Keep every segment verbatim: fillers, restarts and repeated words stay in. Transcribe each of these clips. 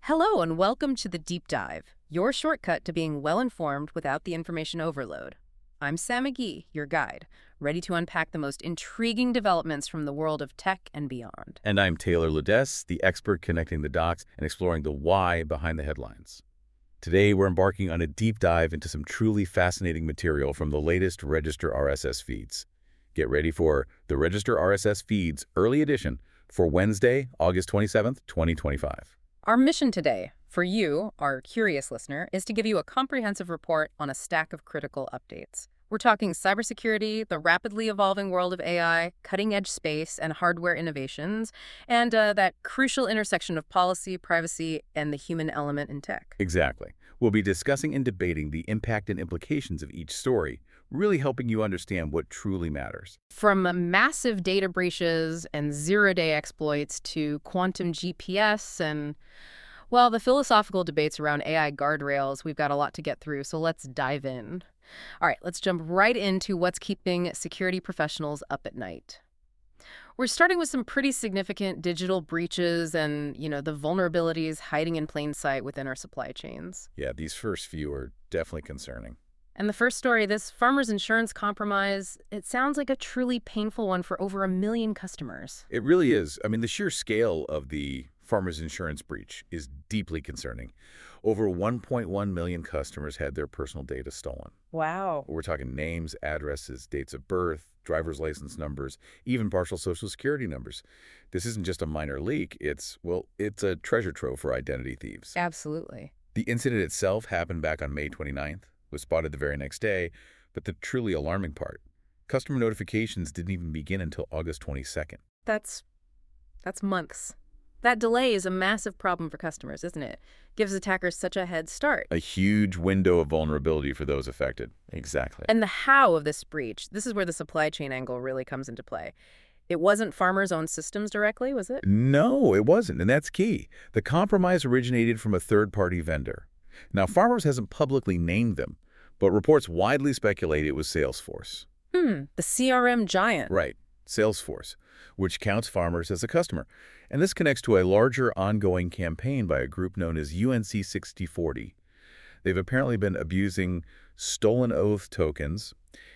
Hello and welcome to the Deep Dive, your shortcut to being well-informed without the information overload. I'm Sam McGee, your guide, ready to unpack the most intriguing developments from the world of tech and beyond. And I'm Taylor Ludess, the expert connecting the dots and exploring the why behind the headlines. Today, we're embarking on a deep dive into some truly fascinating material from the latest Register R S S feeds. Get ready for the Register R S S feeds early edition for Wednesday, August twenty-seventh, twenty twenty-five. Our mission today, for you, our curious listener, is to give you a comprehensive report on a stack of critical updates. We're talking cybersecurity, the rapidly evolving world of A I, cutting-edge space and hardware innovations, and uh, that crucial intersection of policy, privacy, and the human element in tech. Exactly. We'll be discussing and debating the impact and implications of each story, really helping you understand what truly matters. From massive data breaches and zero-day exploits to quantum G P S and, well, the philosophical debates around A I guardrails, we've got a lot to get through, so let's dive in. All right, let's jump right into what's keeping security professionals up at night. We're starting with some pretty significant digital breaches and, you know, the vulnerabilities hiding in plain sight within our supply chains. Yeah, these first few are definitely concerning. And the first story, this farmer's insurance compromise, it sounds like a truly painful one for over a million customers. It really is. I mean, the sheer scale of the farmer's insurance breach is deeply concerning. Over one point one million customers had their personal data stolen. Wow. We're talking names, addresses, dates of birth, driver's license numbers, even partial social security numbers. This isn't just a minor leak. It's, well, it's a treasure trove for identity thieves. Absolutely. The incident itself happened back on May twenty-ninth, was spotted the very next day, but the truly alarming part, customer notifications didn't even begin until August twenty-second. That's, that's months. That delay is a massive problem for customers, isn't it? Gives attackers such a head start. A huge window of vulnerability for those affected. Exactly. And the how of this breach, this is where the supply chain angle really comes into play. It wasn't farmers' own systems directly, was it? No, it wasn't, and that's key. The compromise originated from a third-party vendor. Now, Farmers hasn't publicly named them, but reports widely speculate it was Salesforce. Hmm, the C R M giant. Right, Salesforce, which counts Farmers as a customer. And this connects to a larger ongoing campaign by a group known as U N C sixty forty. They've apparently been abusing stolen oath tokens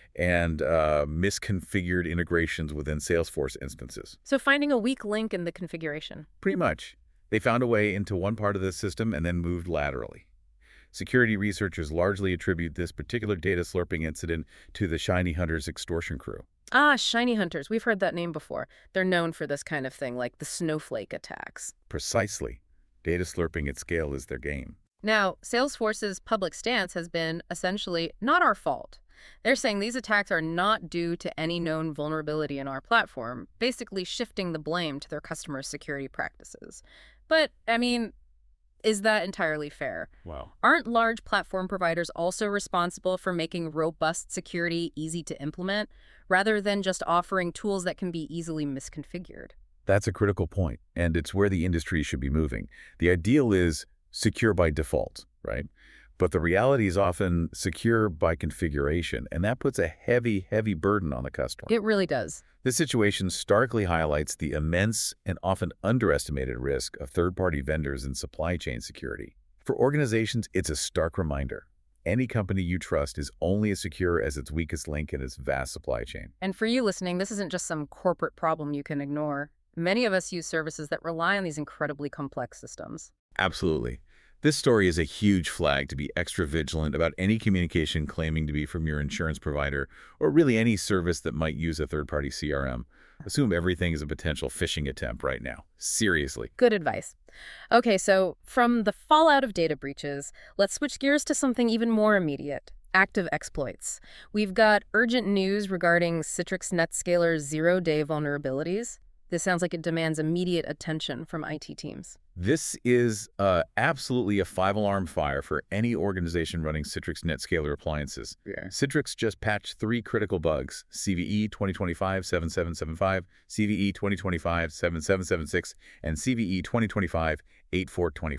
and uh, misconfigured integrations within Salesforce instances. So finding a weak link in the configuration. Pretty much. They found a way into one part of the system and then moved laterally. Security researchers largely attribute this particular data slurping incident to the Shiny Hunters extortion crew. Ah, Shiny Hunters. We've heard that name before. They're known for this kind of thing, like the snowflake attacks. Precisely. Data slurping at scale is their game. Now, Salesforce's public stance has been essentially not our fault. They're saying these attacks are not due to any known vulnerability in our platform, basically shifting the blame to their customers' security practices. But, I mean, is that entirely fair? Wow. Aren't large platform providers also responsible for making robust security easy to implement, rather than just offering tools that can be easily misconfigured? That's a critical point, and it's where the industry should be moving. The ideal is secure by default, right? But the reality is often secure by configuration, and that puts a heavy, heavy burden on the customer. It really does. This situation starkly highlights the immense and often underestimated risk of third-party vendors in supply chain security. For organizations, it's a stark reminder. Any company you trust is only as secure as its weakest link in its vast supply chain. And for you listening, this isn't just some corporate problem you can ignore. Many of us use services that rely on these incredibly complex systems. Absolutely. This story is a huge flag to be extra vigilant about any communication claiming to be from your insurance provider or really any service that might use a third-party C R M. Assume everything is a potential phishing attempt right now. Seriously. Good advice. Okay, so from the fallout of data breaches, let's switch gears to something even more immediate. Active exploits. We've got urgent news regarding Citrix NetScaler's zero-day vulnerabilities. This sounds like it demands immediate attention from I T teams. This is uh, absolutely a five-alarm fire for any organization running Citrix NetScaler appliances. Yeah. Citrix just patched three critical bugs, C V E twenty twenty-five dash seven seven seven five, C V E twenty twenty-five dash seven seven seven six, and C V E twenty twenty-five dash eight four two four.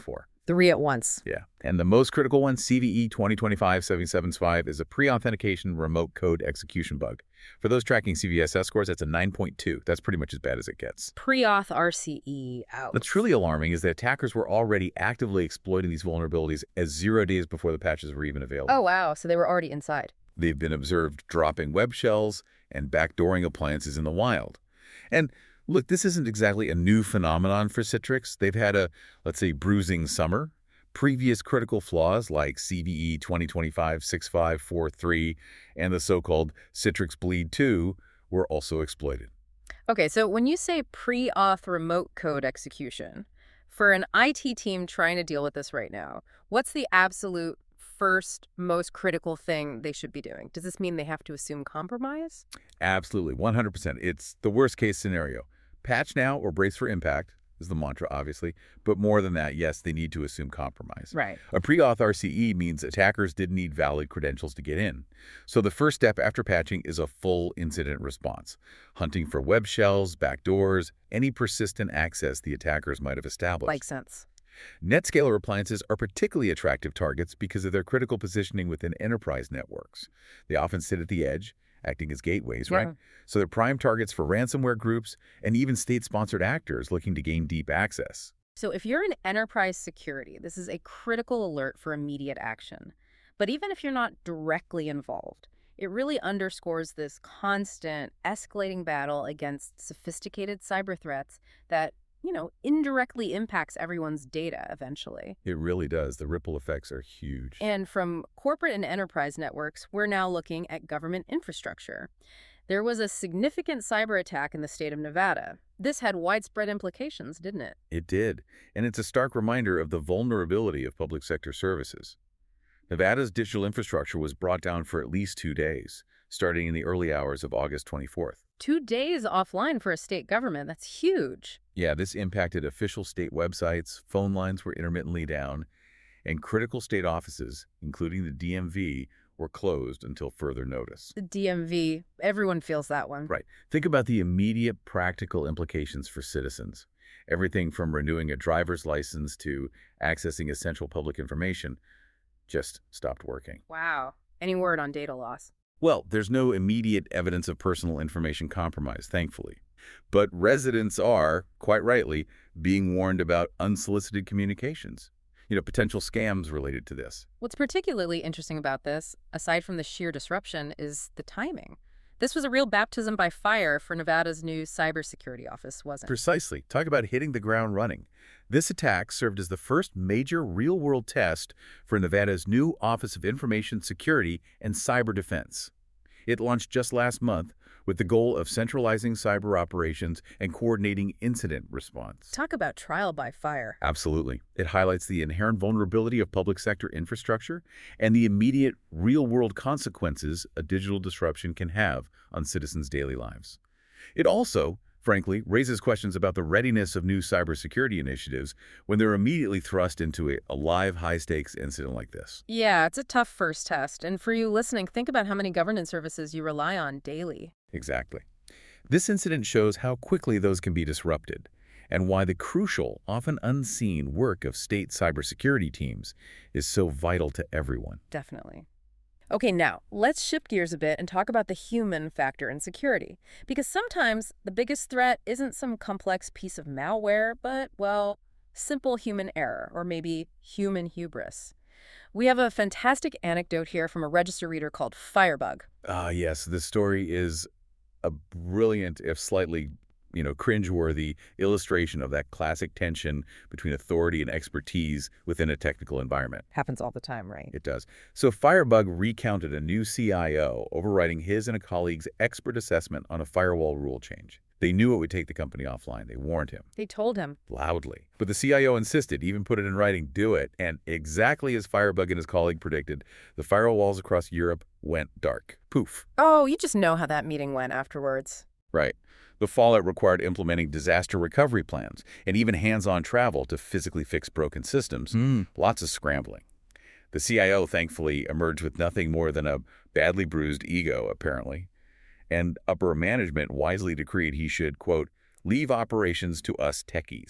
Three at once. Yeah. And the most critical one, C V E twenty twenty-five dash seven seven five, is a pre-authentication remote code execution bug. For those tracking C V S S scores, that's a nine point two. That's pretty much as bad as it gets. Pre-auth R C E out. What's truly alarming is that attackers were already actively exploiting these vulnerabilities as zero days before the patches were even available. Oh, wow. So they were already inside. They've been observed dropping web shells and backdooring appliances in the wild. And look, this isn't exactly a new phenomenon for Citrix. They've had a, let's say, bruising summer. Previous critical flaws like C V E twenty twenty-five dash six five four three and the so-called Citrix Bleed two were also exploited. Okay, so when you say pre-auth remote code execution, for an I T team trying to deal with this right now, what's the absolute first, most critical thing they should be doing? Does this mean they have to assume compromise? Absolutely, one hundred percent. It's the worst-case scenario. Patch now or brace for impact is the mantra, obviously. But more than that, yes, they need to assume compromise. Right. A pre-auth R C E means attackers didn't need valid credentials to get in. So the first step after patching is a full incident response, hunting for web shells, backdoors, any persistent access the attackers might have established. Makes sense. NetScaler appliances are particularly attractive targets because of their critical positioning within enterprise networks. They often sit at the edge, acting as gateways, Yeah. right? So they're prime targets for ransomware groups and even state-sponsored actors looking to gain deep access. So if you're in enterprise security, this is a critical alert for immediate action. But even if you're not directly involved, it really underscores this constant escalating battle against sophisticated cyber threats that, you know, indirectly impacts everyone's data eventually. It really does. The ripple effects are huge. And from corporate and enterprise networks, we're now looking at government infrastructure. There was a significant cyber attack in the state of Nevada. This had widespread implications, didn't it? It did. And it's a stark reminder of the vulnerability of public sector services. Nevada's digital infrastructure was brought down for at least two days, starting in the early hours of August twenty-fourth. Two days offline for a state government, that's huge. Yeah, this impacted official state websites, phone lines were intermittently down, and critical state offices, including the D M V, were closed until further notice. The D M V, everyone feels that one. Right. Think about the immediate practical implications for citizens. Everything from renewing a driver's license to accessing essential public information just stopped working. Wow. Any word on data loss? Well, there's no immediate evidence of personal information compromise, thankfully. But residents are, quite rightly, being warned about unsolicited communications. You know, potential scams related to this. What's particularly interesting about this, aside from the sheer disruption, is the timing. This was a real baptism by fire for Nevada's new cybersecurity office, wasn't it? Precisely. Talk about hitting the ground running. This attack served as the first major real-world test for Nevada's new Office of Information Security and Cyber Defense. It launched just last month with the goal of centralizing cyber operations and coordinating incident response. Talk about trial by fire. Absolutely. It highlights the inherent vulnerability of public sector infrastructure and the immediate real-world consequences a digital disruption can have on citizens' daily lives. It also, frankly, raises questions about the readiness of new cybersecurity initiatives when they're immediately thrust into a, a live, high-stakes incident like this. Yeah, it's a tough first test. And for you listening, think about how many governance services you rely on daily. Exactly. This incident shows how quickly those can be disrupted and why the crucial, often unseen work of state cybersecurity teams is so vital to everyone. Definitely. Okay, now, let's shift gears a bit and talk about the human factor in security. Because sometimes the biggest threat isn't some complex piece of malware, but, well, simple human error, or maybe human hubris. We have a fantastic anecdote here from a register reader called Firebug. Ah, yes, this story is a brilliant, if slightly, you know, cringeworthy illustration of that classic tension between authority and expertise within a technical environment. Happens all the time, right? It does. So Firebug recounted a new C I O overriding his and a colleague's expert assessment on a firewall rule change. They knew it would take the company offline. They warned him. They told him. Loudly. But the C I O insisted, even put it in writing, do it. And exactly as Firebug and his colleague predicted, the firewalls across Europe went dark. Poof. Oh, you just know how that meeting went afterwards. Right. The fallout required implementing disaster recovery plans and even hands-on travel to physically fix broken systems. Mm. Lots of scrambling. The C I O, thankfully, emerged with nothing more than a badly bruised ego, apparently. And upper management wisely decreed he should, quote, leave operations to us techies.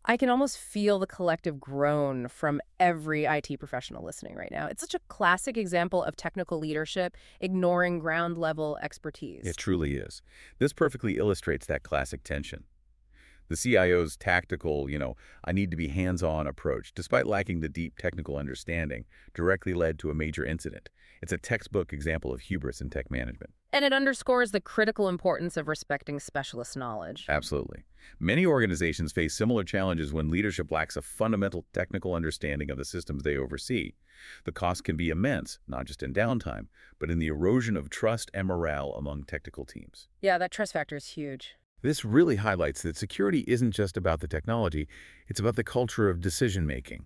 I can almost feel the collective groan from every I T professional listening right now. It's such a classic example of technical leadership ignoring ground level It expertise. truly is. This perfectly illustrates that classic tension. The C I O's tactical, you know, I need to be hands-on approach, despite lacking the deep technical understanding, directly led to a major incident. It's a textbook example of hubris in tech management. And it underscores the critical importance of respecting specialist knowledge. Absolutely. Many organizations face similar challenges when leadership lacks a fundamental technical understanding of the systems they oversee. The cost can be immense, not just in downtime, but in the erosion of trust and morale among technical teams. Yeah, that trust factor is huge. This really highlights that security isn't just about the technology, it's about the culture of decision-making.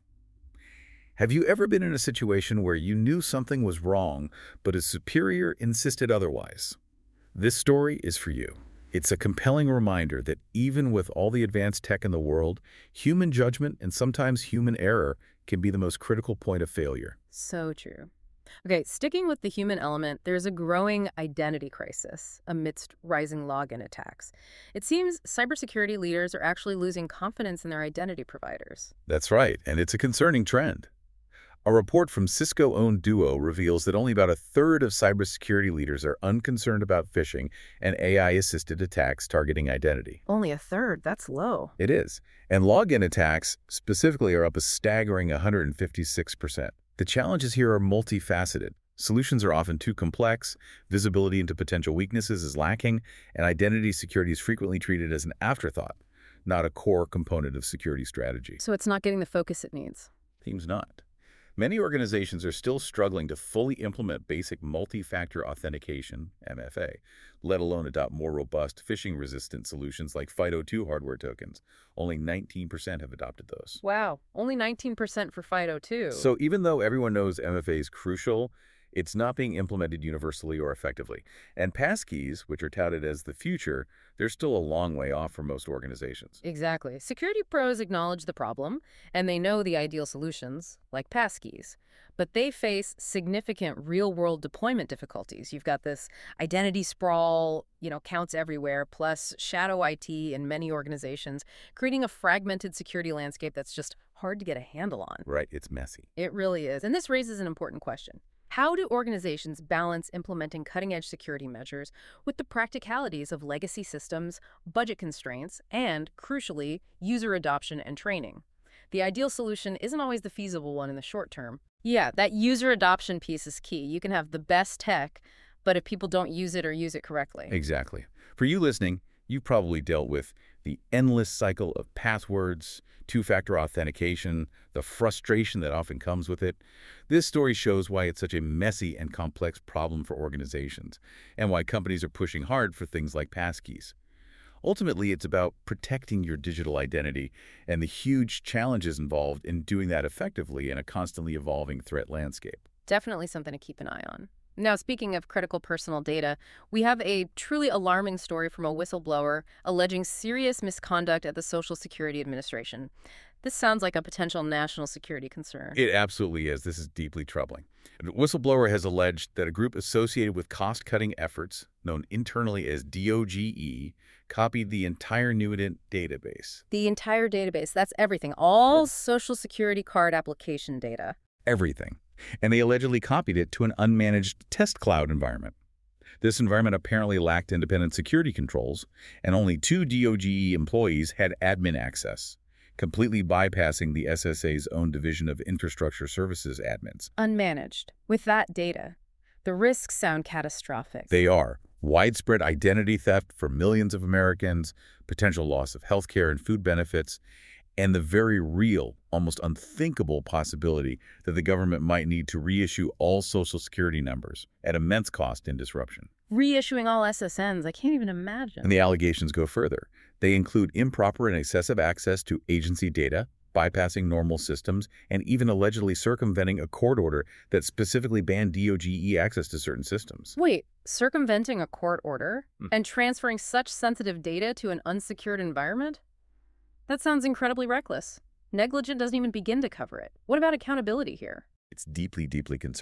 Have you ever been in a situation where you knew something was wrong, but a superior insisted otherwise? This story is for you. It's a compelling reminder that even with all the advanced tech in the world, human judgment and sometimes human error can be the most critical point of failure. So true. Okay, sticking with the human element, there's a growing identity crisis amidst rising login attacks. It seems cybersecurity leaders are actually losing confidence in their identity providers. That's right, and it's a concerning trend. A report from Cisco-owned Duo reveals that only about a third of cybersecurity leaders are unconcerned about phishing and A I-assisted attacks targeting identity. Only a third, that's low. It is. And login attacks specifically are up a staggering one hundred fifty-six percent. The challenges here are multifaceted. Solutions are often too complex, visibility into potential weaknesses is lacking, and identity security is frequently treated as an afterthought, not a core component of security strategy. So it's not getting the focus it needs. Seems not. Many organizations are still struggling to fully implement basic multi-factor authentication, M F A, let alone adopt more robust phishing-resistant solutions like FIDO two hardware tokens. Only nineteen percent have adopted those. Wow, only nineteen percent for FIDO two. So even though everyone knows M F A is crucial, it's not being implemented universally or effectively. And passkeys, which are touted as the future, they're still a long way off for most organizations. Exactly. Security pros acknowledge the problem, and they know the ideal solutions, like passkeys. But they face significant real-world deployment difficulties. You've got this identity sprawl, you know, counts everywhere, plus shadow I T in many organizations, creating a fragmented security landscape that's just hard to get a handle on. Right, it's messy. It really is. And this raises an important question. How do organizations balance implementing cutting-edge security measures with the practicalities of legacy systems, budget constraints, and, crucially, user adoption and training? The ideal solution isn't always the feasible one in the short term. Yeah, that user adoption piece is key. You can have the best tech, but if people don't use it or use it correctly. Exactly. For you listening, you've probably dealt with the endless cycle of passwords, two-factor authentication, the frustration that often comes with it. This story shows why it's such a messy and complex problem for organizations, and why companies are pushing hard for things like passkeys. Ultimately, it's about protecting your digital identity and the huge challenges involved in doing that effectively in a constantly evolving threat landscape. Definitely something to keep an eye on. Now, speaking of critical personal data, we have a truly alarming story from a whistleblower alleging serious misconduct at the Social Security Administration. This sounds like a potential national security concern. It absolutely is. This is deeply troubling. A whistleblower has alleged that a group associated with cost-cutting efforts, known internally as D O G E, copied the entire Nuident database. The entire database, that's everything, all Social Security card application data. Everything. And they allegedly copied it to an unmanaged test cloud environment. This environment apparently lacked independent security controls, and only two D O G E employees had admin access, completely bypassing the S S A's own Division of Infrastructure Services admins. Unmanaged. With that data, the risks sound catastrophic. They are. Widespread identity theft for millions of Americans, potential loss of health care and food benefits, and the very real, almost unthinkable possibility that the government might need to reissue all Social Security numbers at immense cost and disruption. Reissuing all S S Ns, I can't even imagine. And the allegations go further. They include improper and excessive access to agency data, bypassing normal systems, and even allegedly circumventing a court order that specifically banned D O G E access to certain systems. Wait, circumventing a court order Hmm. and transferring such sensitive data to an unsecured environment? That sounds incredibly reckless. Negligent doesn't even begin to cover it. What about accountability here? It's deeply, deeply concerning.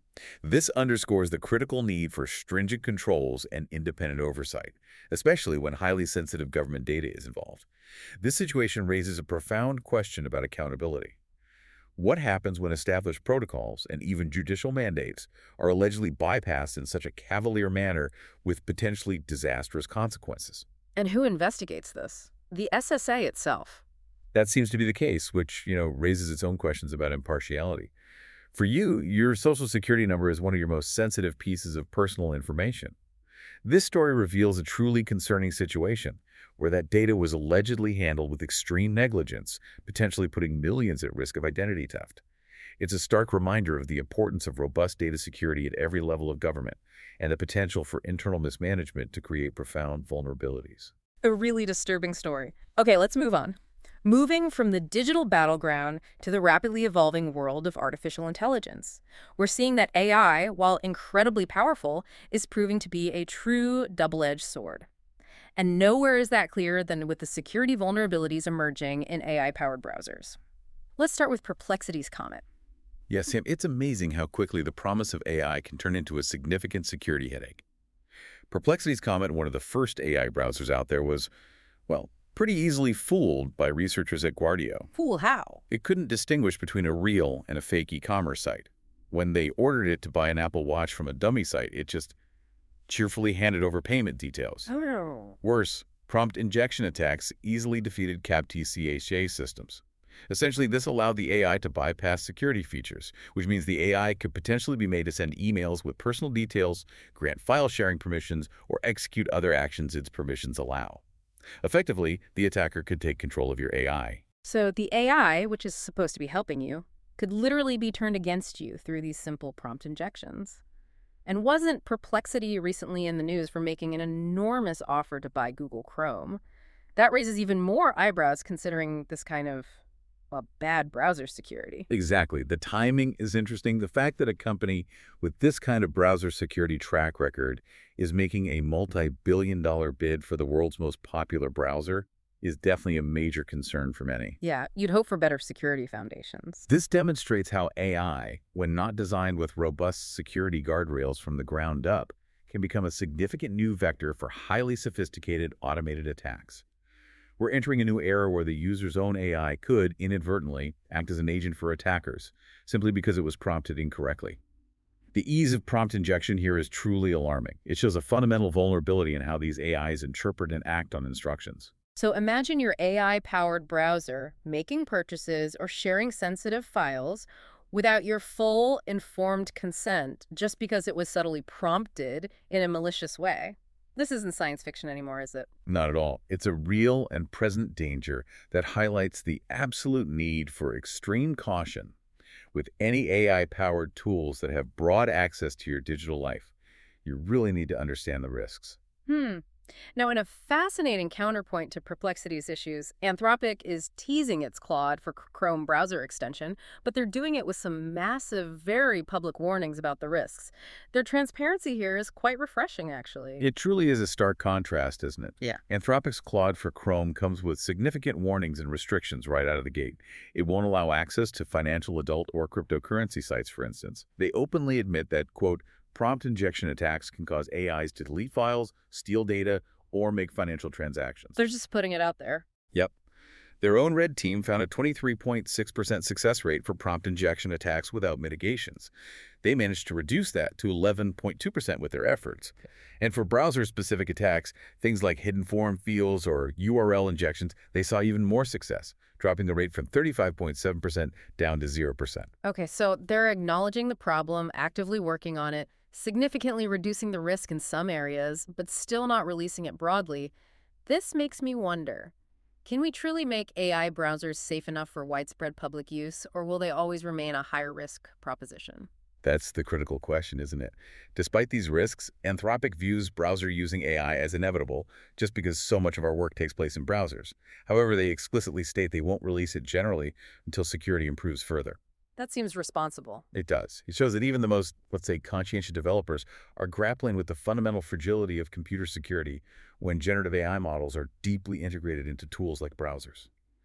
This underscores the critical need for stringent controls and independent oversight, especially when highly sensitive government data is involved. This situation raises a profound question about accountability. What happens when established protocols and even judicial mandates are allegedly bypassed in such a cavalier manner with potentially disastrous consequences? And who investigates this? The S S A itself. That seems to be the case, which, you know, raises its own questions about impartiality. For you, your social security number is one of your most sensitive pieces of personal information. This story reveals a truly concerning situation where that data was allegedly handled with extreme negligence, potentially putting millions at risk of identity theft. It's a stark reminder of the importance of robust data security at every level of government and the potential for internal mismanagement to create profound vulnerabilities. A really disturbing story. Okay, let's move on. Moving from the digital battleground to the rapidly evolving world of artificial intelligence. We're seeing that A I, while incredibly powerful, is proving to be a true double-edged sword. And nowhere is that clearer than with the security vulnerabilities emerging in A I-powered browsers. Let's start with Perplexity's Comet. Yes, Sam, it's amazing how quickly the promise of A I can turn into a significant security headache. Perplexity's Comet, one of the first A I browsers out there, was, well, pretty easily fooled by researchers at Guardio. Fool how? It couldn't distinguish between a real and a fake e-commerce site. When they ordered it to buy an Apple Watch from a dummy site, it just cheerfully handed over payment details. Oh. Worse, prompt injection attacks easily defeated C A P T C H A systems. Essentially, this allowed the A I to bypass security features, which means the A I could potentially be made to send emails with personal details, grant file sharing permissions, or execute other actions its permissions allow. Effectively, the attacker could take control of your A I. So the A I, which is supposed to be helping you, could literally be turned against you through these simple prompt injections. And wasn't Perplexity recently in the news for making an enormous offer to buy Google Chrome? That raises even more eyebrows considering this kind of, well, bad browser security. Exactly. The timing is interesting. The fact that a company with this kind of browser security track record is making a multi-billion dollar bid for the world's most popular browser is definitely a major concern for many. Yeah, you'd hope for better security foundations. This demonstrates how A I, when not designed with robust security guardrails from the ground up, can become a significant new vector for highly sophisticated automated attacks. We're entering a new era where the user's own A I could, inadvertently, act as an agent for attackers, simply because it was prompted incorrectly. The ease of prompt injection here is truly alarming. It shows a fundamental vulnerability in how these A Is interpret and act on instructions. So imagine your A I-powered browser making purchases or sharing sensitive files without your full, informed consent just because it was subtly prompted in a malicious way. This isn't science fiction anymore, is it? Not at all. It's a real and present danger that highlights the absolute need for extreme caution with any A I-powered tools that have broad access to your digital life. You really need to understand the risks. Hmm. Now, in a fascinating counterpoint to Perplexity's issues, Anthropic is teasing its Claude for Chrome browser extension, but they're doing it with some massive, very public warnings about the risks. Their transparency here is quite refreshing, actually. It truly is a stark contrast, isn't it? Yeah. Anthropic's Claude for Chrome comes with significant warnings and restrictions right out of the gate. It won't allow access to financial, adult, or cryptocurrency sites, for instance. They openly admit that, quote, prompt injection attacks can cause A Is to delete files, steal data, or make financial transactions. They're just putting it out there. Yep. Their own red team found a twenty-three point six percent success rate for prompt injection attacks without mitigations. They managed to reduce that to eleven point two percent with their efforts. And for browser-specific attacks, things like hidden form fields or U R L injections, they saw even more success, dropping the rate from thirty-five point seven percent down to zero percent. Okay, so they're acknowledging the problem, actively working on it, significantly reducing the risk in some areas, but still not releasing it broadly. This makes me wonder, can we truly make A I browsers safe enough for widespread public use, or will they always remain a higher-risk proposition? That's the critical question, isn't it? Despite these risks, Anthropic views browser using A I as inevitable just because so much of our work takes place in browsers. However, they explicitly state they won't release it generally until security improves further. That seems responsible. It does. It shows that even the most, let's say, conscientious developers are grappling with the fundamental fragility of computer security when generative A I models are deeply integrated into tools like browsers.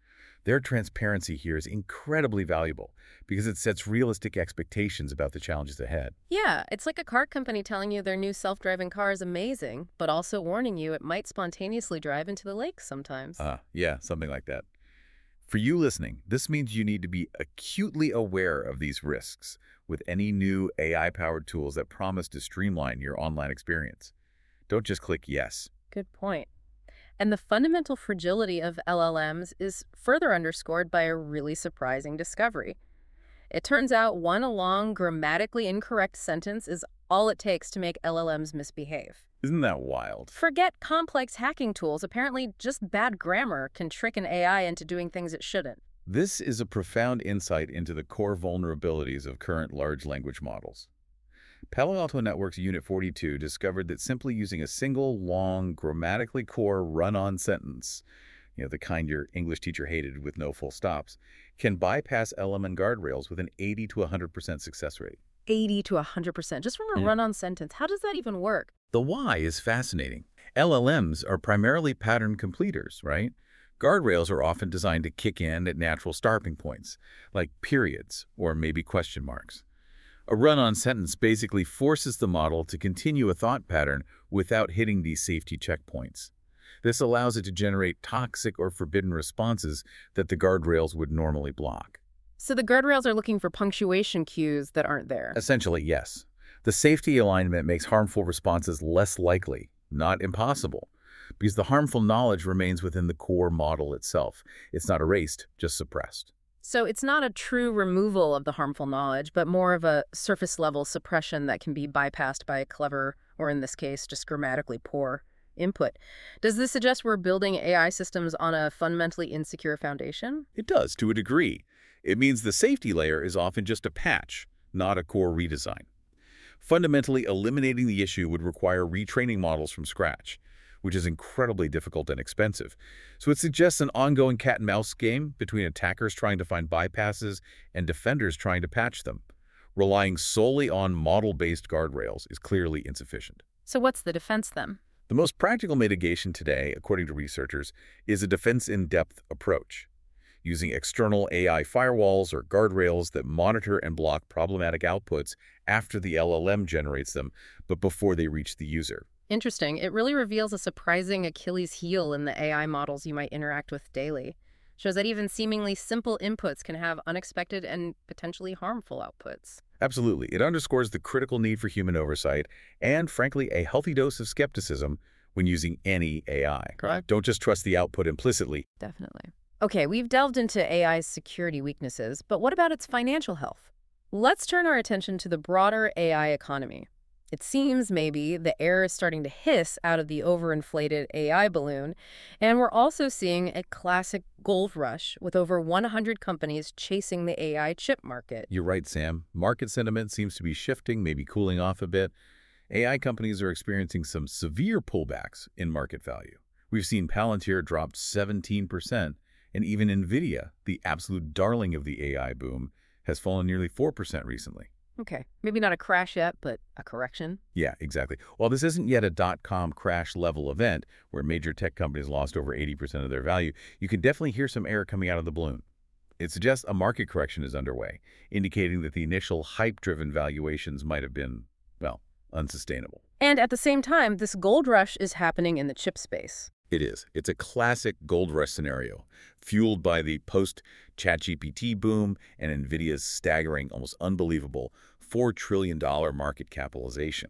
Their transparency here is incredibly valuable because it sets realistic expectations about the challenges ahead. Yeah, it's like a car company telling you their new self-driving car is amazing, but also warning you it might spontaneously drive into the lake sometimes. Ah, yeah, something like that. For you listening, this means you need to be acutely aware of these risks with any new A I-powered tools that promise to streamline your online experience. Don't just click yes. Good point. And the fundamental fragility of L L Ms is further underscored by a really surprising discovery. It turns out one long, grammatically incorrect sentence is all it takes to make L L Ms misbehave. Isn't that wild? Forget complex hacking tools. Apparently, just bad grammar can trick an A I into doing things it shouldn't. This is a profound insight into the core vulnerabilities of current large language models. Palo Alto Network's Unit forty-two discovered that simply using a single, long, grammatically core run-on sentence, you know, the kind your English teacher hated with no full stops, can bypass L L M guardrails with an eighty to one hundred percent success rate. eighty to one hundred percent, just from a Yeah. run-on sentence. How does that even work? The why is fascinating. L L Ms are primarily pattern completers, right? Guardrails are often designed to kick in at natural starting points, like periods or maybe question marks. A run-on sentence basically forces the model to continue a thought pattern without hitting these safety checkpoints. This allows it to generate toxic or forbidden responses that the guardrails would normally block. So the guardrails are looking for punctuation cues that aren't there. Essentially, yes. The safety alignment makes harmful responses less likely, not impossible, because the harmful knowledge remains within the core model itself. It's not erased, just suppressed. So it's not a true removal of the harmful knowledge, but more of a surface-level suppression that can be bypassed by a clever, or in this case, just grammatically poor, input. Does this suggest we're building A I systems on a fundamentally insecure foundation? It does, to a degree. It means the safety layer is often just a patch, not a core redesign. Fundamentally, eliminating the issue would require retraining models from scratch, which is incredibly difficult and expensive. So it suggests an ongoing cat-and-mouse game between attackers trying to find bypasses and defenders trying to patch them. Relying solely on model-based guardrails is clearly insufficient. So what's the defense then? The most practical mitigation today, according to researchers, is a defense-in-depth approach, using external A I firewalls or guardrails that monitor and block problematic outputs after the L L M generates them, but before they reach the user. Interesting. It really reveals a surprising Achilles heel in the A I models you might interact with daily. Shows that even seemingly simple inputs can have unexpected and potentially harmful outputs. Absolutely. It underscores the critical need for human oversight and, frankly, a healthy dose of skepticism when using any A I. Correct. Don't just trust the output implicitly. Definitely. Okay, we've delved into A I's security weaknesses, but what about its financial health? Let's turn our attention to the broader A I economy. It seems maybe the air is starting to hiss out of the overinflated A I balloon, and we're also seeing a classic gold rush with over one hundred companies chasing the A I chip market. You're right, Sam. Market sentiment seems to be shifting, maybe cooling off a bit. A I companies are experiencing some severe pullbacks in market value. We've seen Palantir drop seventeen percent, and even NVIDIA, the absolute darling of the A I boom, has fallen nearly four percent recently. Okay, maybe not a crash yet, but a correction. Yeah, exactly. While this isn't yet a dot-com crash-level event where major tech companies lost over eighty percent of their value, you can definitely hear some air coming out of the balloon. It suggests a market correction is underway, indicating that the initial hype-driven valuations might have been, well, unsustainable. And at the same time, this gold rush is happening in the chip space. It is. It's a classic gold rush scenario, fueled by the post-ChatGPT boom and NVIDIA's staggering, almost unbelievable four trillion dollar market capitalization.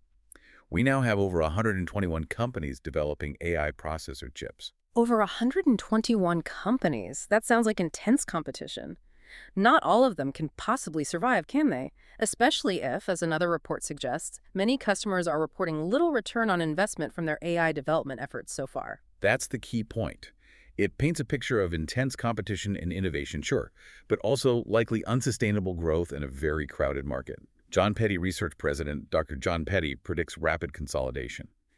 We now have over one hundred twenty-one companies developing A I processor chips. Over one hundred twenty-one companies. That sounds like intense competition. Not all of them can possibly survive, can they? Especially if, as another report suggests, many customers are reporting little return on investment from their A I development efforts so far. That's the key point. It paints a picture of intense competition and innovation, sure, but also likely unsustainable growth in a very crowded market. John Petty Research President Doctor John Petty predicts rapid consolidation.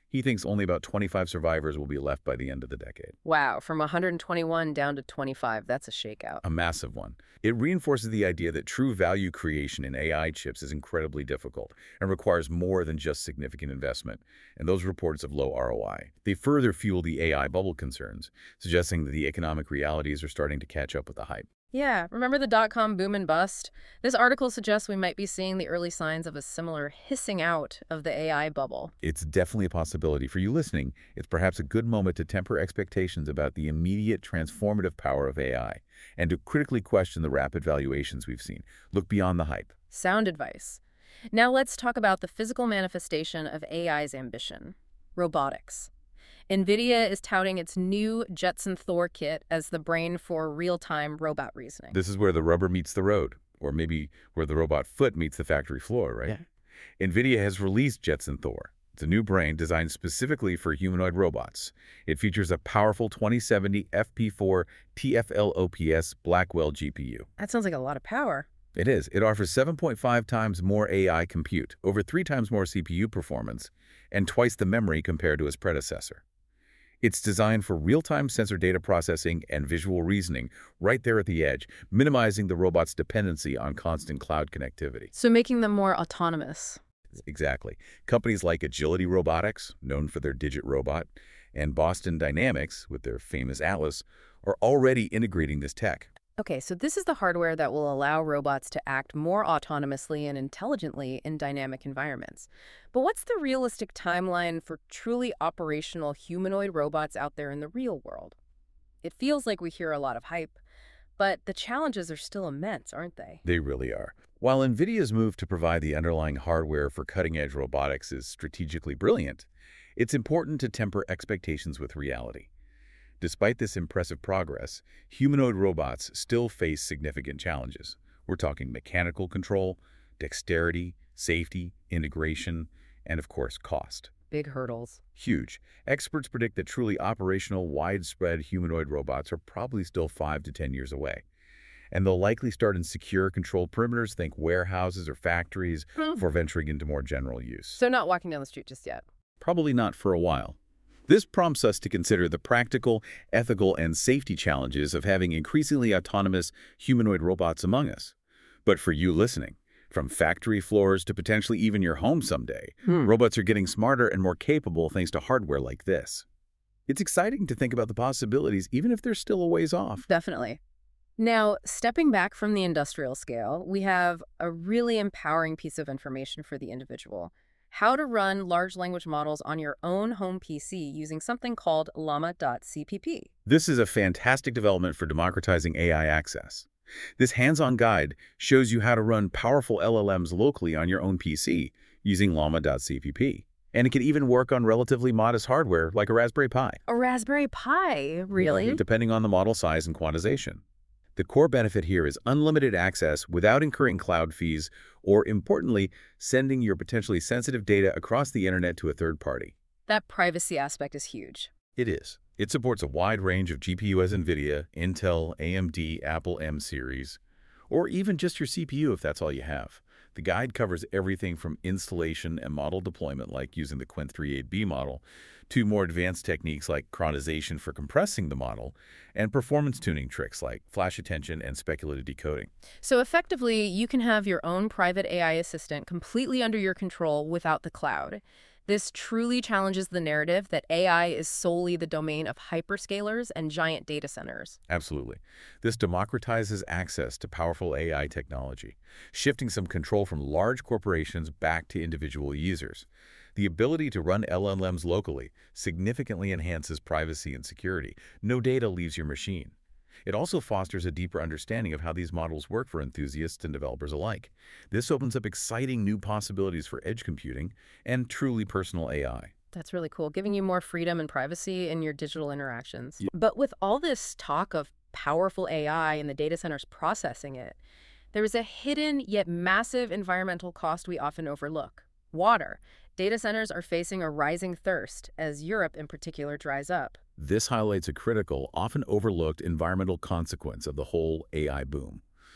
He thinks only about twenty-five survivors will be left by the end of the decade. Wow, from one hundred twenty-one down to twenty-five, that's a shakeout. A massive one. It reinforces the idea that true value creation in A I chips is incredibly difficult and requires more than just significant investment, and those reports of low R O I. They further fuel the A I bubble concerns, suggesting that the economic realities are starting to catch up with the hype. Yeah, remember the dot-com boom and bust? This article suggests we might be seeing the early signs of a similar hissing out of the A I bubble. It's definitely a possibility. For you listening, it's perhaps a good moment to temper expectations about the immediate transformative power of A I and to critically question the rapid valuations we've seen. Look beyond the hype. Sound advice. Now let's talk about the physical manifestation of A I's ambition: robotics. NVIDIA is touting its new Jetson Thor kit as the brain for real-time robot reasoning. This is where the rubber meets the road, or maybe where the robot foot meets the factory floor, right? Yeah. NVIDIA has released Jetson Thor. It's a new brain designed specifically for humanoid robots. It features a powerful twenty seventy F P four T F L O P S Blackwell G P U. That sounds like a lot of power. It is. It offers seven point five times more A I compute, over three times more C P U performance, and twice the memory compared to its predecessor. It's designed for real-time sensor data processing and visual reasoning right there at the edge, minimizing the robot's dependency on constant cloud connectivity. So making them more autonomous. Exactly. Companies like Agility Robotics, known for their Digit robot, and Boston Dynamics, with their famous Atlas, are already integrating this tech. Okay, so this is the hardware that will allow robots to act more autonomously and intelligently in dynamic environments. But what's the realistic timeline for truly operational humanoid robots out there in the real world? It feels like we hear a lot of hype, but the challenges are still immense, aren't they? They really are. While NVIDIA's move to provide the underlying hardware for cutting-edge robotics is strategically brilliant, it's important to temper expectations with reality. Despite this impressive progress, humanoid robots still face significant challenges. We're talking mechanical control, dexterity, safety, integration, and of course, cost. Big hurdles. Huge. Experts predict that truly operational, widespread humanoid robots are probably still five to ten years away. And they'll likely start in secure, controlled perimeters, think warehouses or factories, before venturing into more general use. So not walking down the street just yet? Probably not for a while. This prompts us to consider the practical, ethical, and safety challenges of having increasingly autonomous humanoid robots among us. But for you listening, from factory floors to potentially even your home someday, hmm. robots are getting smarter and more capable thanks to hardware like this. It's exciting to think about the possibilities, even if they're still a ways off. Definitely. Now, stepping back from the industrial scale, we have a really empowering piece of information for the individual: how to run large language models on your own home P C using something called llama dot C P P. This is a fantastic development for democratizing A I access. This hands-on guide shows you how to run powerful L L Ms locally on your own P C using llama dot C P P. And it can even work on relatively modest hardware like a Raspberry Pi. A Raspberry Pi? Really? Depending on the model size and quantization. The core benefit here is unlimited access without incurring cloud fees or, importantly, sending your potentially sensitive data across the internet to a third party. That privacy aspect is huge. It is. It supports a wide range of G P U as NVIDIA, Intel, A M D, Apple M series, or even just your C P U if that's all you have. The guide covers everything from installation and model deployment, like using the Qwen thirty-eight B model, to more advanced techniques like chronization for compressing the model, and performance tuning tricks like flash attention and speculative decoding. So effectively, you can have your own private A I assistant completely under your control without the cloud. This truly challenges the narrative that A I is solely the domain of hyperscalers and giant data centers. Absolutely. This democratizes access to powerful A I technology, shifting some control from large corporations back to individual users. The ability to run L L Ms locally significantly enhances privacy and security. No data leaves your machine. It also fosters a deeper understanding of how these models work for enthusiasts and developers alike. This opens up exciting new possibilities for edge computing and truly personal A I. That's really cool, giving you more freedom and privacy in your digital interactions. Yeah. But with all this talk of powerful A I and the data centers processing it, there is a hidden yet massive environmental cost we often overlook: water. Data centers are facing a rising thirst as Europe in particular dries up. This highlights a critical, often overlooked environmental consequence of the whole A I boom.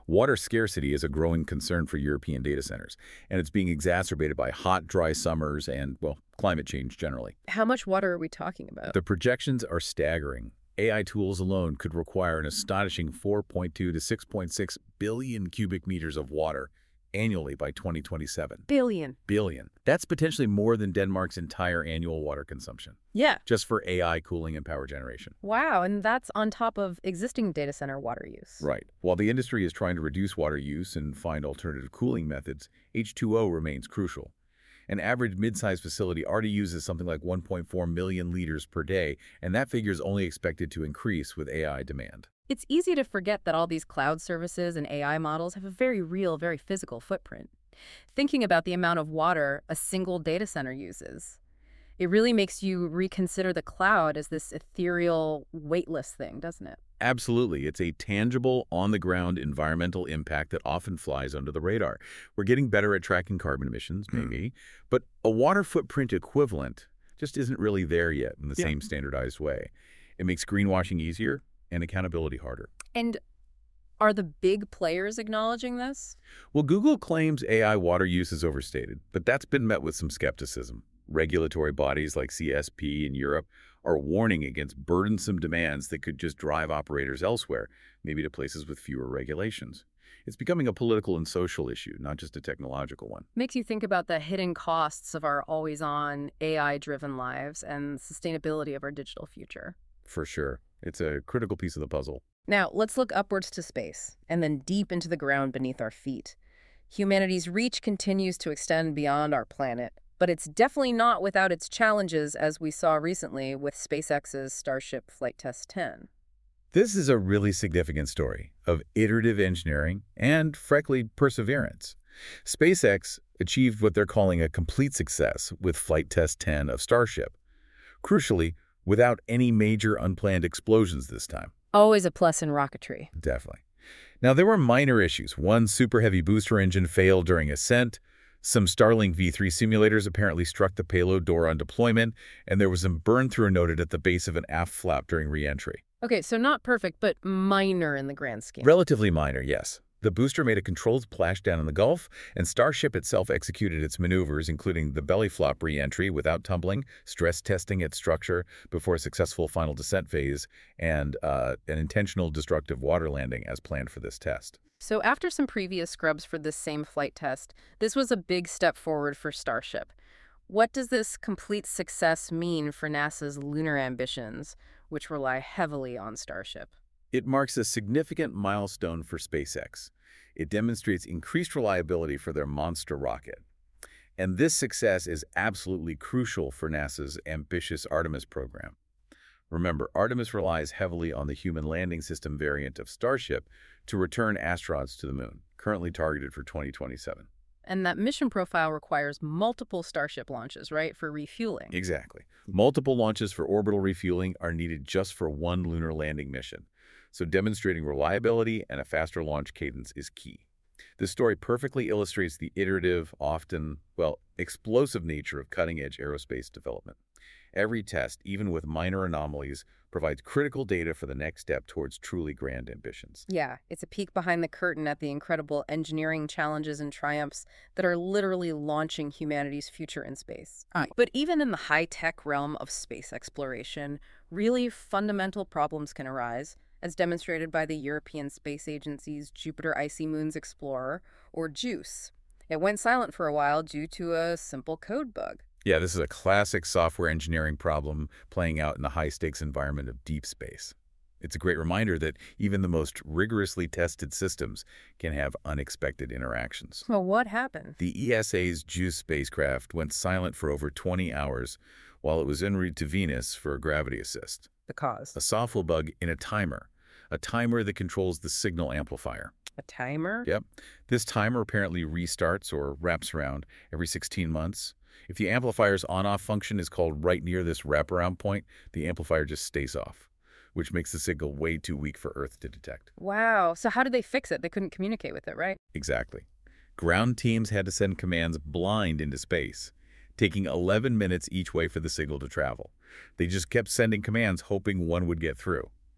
Water scarcity is a growing concern for European data centers, and it's being exacerbated by hot, dry summers and, well, climate change generally. How much water are we talking about? The projections are staggering. A I tools alone could require an astonishing four point two to six point six billion cubic meters of water annually by twenty twenty-seven. Billion. Billion. That's potentially more than Denmark's entire annual water consumption, Yeah. just for A I cooling and power generation. Wow, and that's on top of existing data center water use. Right. While the industry is trying to reduce water use and find alternative cooling methods, H two O remains crucial. An average mid-sized facility already uses something like one point four million liters per day, and that figure is only expected to increase with A I demand. It's easy to forget that all these cloud services and A I models have a very real, very physical footprint. Thinking about the amount of water a single data center uses, it really makes you reconsider the cloud as this ethereal, weightless thing, doesn't it? Absolutely. It's a tangible, on-the-ground environmental impact that often flies under the radar. We're getting better at tracking carbon emissions, maybe, but a water footprint equivalent just isn't really there yet in the Yeah. same standardized way. It makes greenwashing easier and accountability harder. And are the big players acknowledging this? Well, Google claims A I water use is overstated, but that's been met with some skepticism. Regulatory bodies like C S P in Europe are warning against burdensome demands that could just drive operators elsewhere, maybe to places with fewer regulations. It's becoming a political and social issue, not just a technological one. Makes you think about the hidden costs of our always-on, A I-driven lives and sustainability of our digital future. For sure. It's a critical piece of the puzzle. Now, let's look upwards to space, and then deep into the ground beneath our feet. Humanity's reach continues to extend beyond our planet, but it's definitely not without its challenges, as we saw recently with SpaceX's Starship Flight Test ten. This is a really significant story of iterative engineering and, frankly, perseverance. SpaceX achieved what they're calling a complete success with Flight Test ten of Starship. Crucially, without any major unplanned explosions this time. Always a plus in rocketry. Definitely. Now, there were minor issues. One Super Heavy booster engine failed during ascent. Some Starlink V three simulators apparently struck the payload door on deployment, and there was some burn-through noted at the base of an aft flap during re-entry. Okay, so not perfect, but minor in the grand scheme. Relatively minor, yes. The booster made a controlled splashdown in the Gulf, and Starship itself executed its maneuvers, including the belly flop re-entry without tumbling, stress testing its structure before a successful final descent phase, and uh, an intentional destructive water landing as planned for this test. So after some previous scrubs for this same flight test, this was a big step forward for Starship. What does this complete success mean for NASA's lunar ambitions, which rely heavily on Starship? It marks a significant milestone for SpaceX. It demonstrates increased reliability for their monster rocket. And this success is absolutely crucial for NASA's ambitious Artemis program. Remember, Artemis relies heavily on the human landing system variant of Starship to return astronauts to the moon, currently targeted for twenty twenty-seven. And that mission profile requires multiple Starship launches, right, for refueling? Exactly. Multiple launches for orbital refueling are needed just for one lunar landing mission. So demonstrating reliability and a faster launch cadence is key. This story perfectly illustrates the iterative, often, well, explosive nature of cutting-edge aerospace development. Every test, even with minor anomalies, provides critical data for the next step towards truly grand ambitions. Yeah, it's a peek behind the curtain at the incredible engineering challenges and triumphs that are literally launching humanity's future in space. Aye. But even in the high-tech realm of space exploration, really fundamental problems can arise, as demonstrated by the European Space Agency's Jupiter Icy Moons Explorer, or JUICE. It went silent for a while due to a simple code bug. Yeah, this is a classic software engineering problem playing out in the high-stakes environment of deep space. It's a great reminder that even the most rigorously tested systems can have unexpected interactions. Well, what happened? The E S A's JUICE spacecraft went silent for over twenty hours while it was en route to Venus for a gravity assist. The cause? A software bug in a timer, a timer that controls the signal amplifier. A timer? Yep. This timer apparently restarts or wraps around every sixteen months. If the amplifier's on-off function is called right near this wraparound point, the amplifier just stays off, which makes the signal way too weak for Earth to detect. Wow. So how did they fix it? They couldn't communicate with it, right? Exactly. Ground teams had to send commands blind into space, taking eleven minutes each way for the signal to travel. They just kept sending commands hoping one would get through.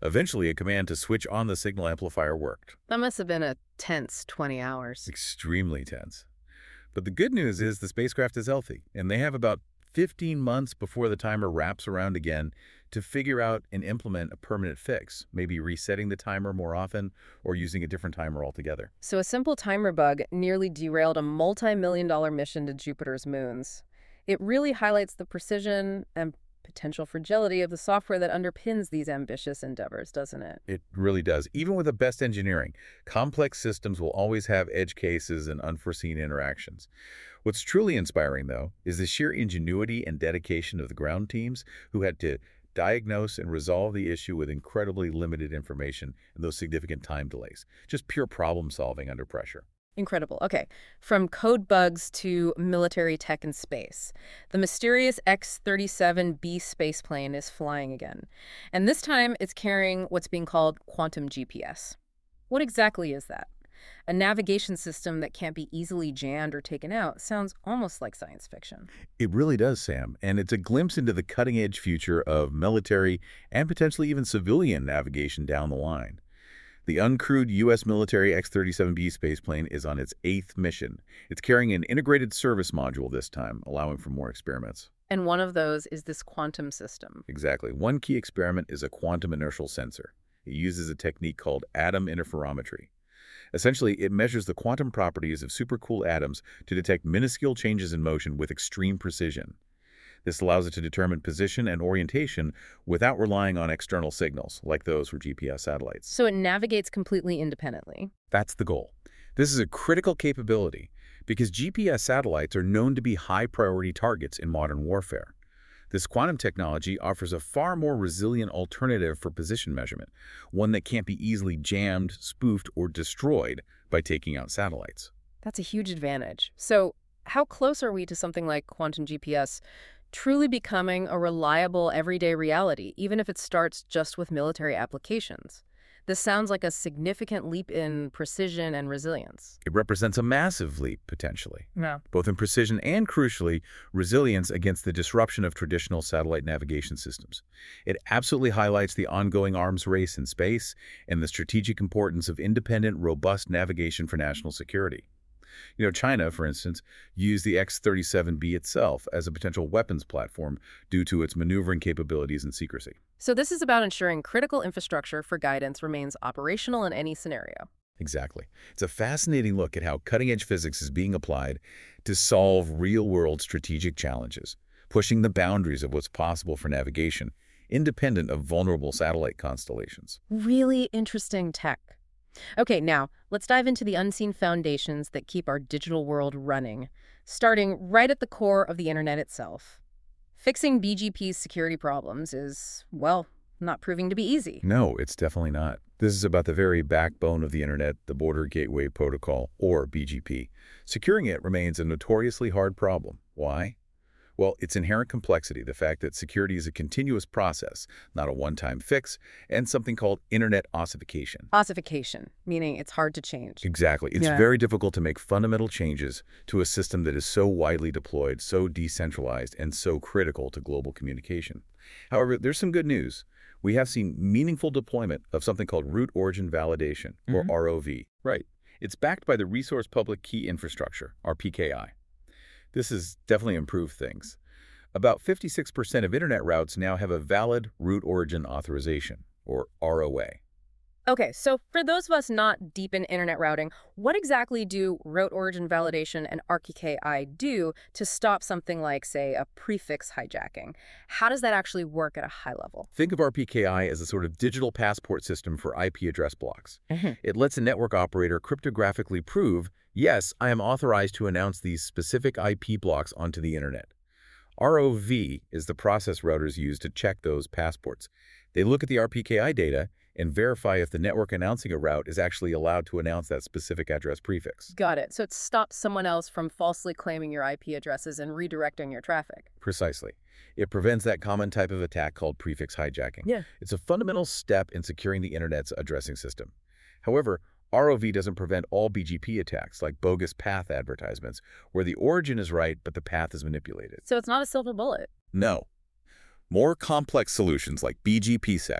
Eventually, a command to switch on the signal amplifier worked. That must have been a tense twenty hours. Extremely tense. But the good news is the spacecraft is healthy, and they have about fifteen months before the timer wraps around again to figure out and implement a permanent fix, maybe resetting the timer more often or using a different timer altogether. So a simple timer bug nearly derailed a multi-million dollar mission to Jupiter's moons. It really highlights the precision and potential fragility of the software that underpins these ambitious endeavors, doesn't it? It really does. Even with the best engineering, complex systems will always have edge cases and unforeseen interactions. What's truly inspiring, though, is the sheer ingenuity and dedication of the ground teams who had to diagnose and resolve the issue with incredibly limited information and those significant time delays. Just pure problem solving under pressure. Incredible. Okay, from code bugs to military tech and space. The mysterious X thirty-seven B spaceplane is flying again. And this time it's carrying what's being called quantum G P S. What exactly is that? A navigation system that can't be easily jammed or taken out sounds almost like science fiction. It really does, Sam, and it's a glimpse into the cutting-edge future of military and potentially even civilian navigation down the line. The uncrewed U S military X thirty-seven B spaceplane is on its eighth mission. It's carrying an integrated service module this time, allowing for more experiments. And one of those is this quantum system. Exactly. One key experiment is a quantum inertial sensor. It uses a technique called atom interferometry. Essentially, it measures the quantum properties of supercooled atoms to detect minuscule changes in motion with extreme precision. This allows it to determine position and orientation without relying on external signals, like those for G P S satellites. So it navigates completely independently. That's the goal. This is a critical capability because G P S satellites are known to be high-priority targets in modern warfare. This quantum technology offers a far more resilient alternative for position measurement, one that can't be easily jammed, spoofed, or destroyed by taking out satellites. That's a huge advantage. So how close are we to something like quantum G P S truly becoming a reliable everyday reality, even if it starts just with military applications? This sounds like a significant leap in precision and resilience. It represents a massive leap, potentially, Yeah. both in precision and, crucially, resilience against the disruption of traditional satellite navigation systems. It absolutely highlights the ongoing arms race in space and the strategic importance of independent, robust navigation for national security. You know, China, for instance, used the X thirty-seven B itself as a potential weapons platform due to its maneuvering capabilities and secrecy. So this is about ensuring critical infrastructure for guidance remains operational in any scenario. Exactly. It's a fascinating look at how cutting-edge physics is being applied to solve real-world strategic challenges, pushing the boundaries of what's possible for navigation, independent of vulnerable satellite constellations. Really interesting tech. Okay, now let's dive into the unseen foundations that keep our digital world running, starting right at the core of the internet itself. Fixing B G P's security problems is, well, not proving to be easy. No, it's definitely not. This is about the very backbone of the internet, the Border Gateway Protocol, or B G P. Securing it remains a notoriously hard problem. Why? Well, its inherent complexity, the fact that security is a continuous process, not a one-time fix, and something called internet ossification. Ossification, meaning it's hard to change. Exactly. It's Yeah. very difficult to make fundamental changes to a system that is so widely deployed, so decentralized, and so critical to global communication. However, there's some good news. We have seen meaningful deployment of something called Root Origin Validation, or Mhm. R O V. Right. It's backed by the Resource Public Key Infrastructure, or P K I. This has definitely improved things. About fifty-six percent of internet routes now have a valid root origin authorization, or R O A. Okay, so for those of us not deep in internet routing, what exactly do route origin validation and R P K I do to stop something like, say, a prefix hijacking? How does that actually work at a high level? Think of R P K I as a sort of digital passport system for I P address blocks. Mhm. It lets a network operator cryptographically prove, yes, I am authorized to announce these specific I P blocks onto the internet. R O V is the process routers use to check those passports. They look at the R P K I data and verify if the network announcing a route is actually allowed to announce that specific address prefix. Got it. So it stops someone else from falsely claiming your I P addresses and redirecting your traffic. Precisely. It prevents that common type of attack called prefix hijacking. Yeah. It's a fundamental step in securing the internet's addressing system. However, R O V doesn't prevent all B G P attacks, like bogus path advertisements, where the origin is right but the path is manipulated. So it's not a silver bullet. No. More complex solutions like B G P sec,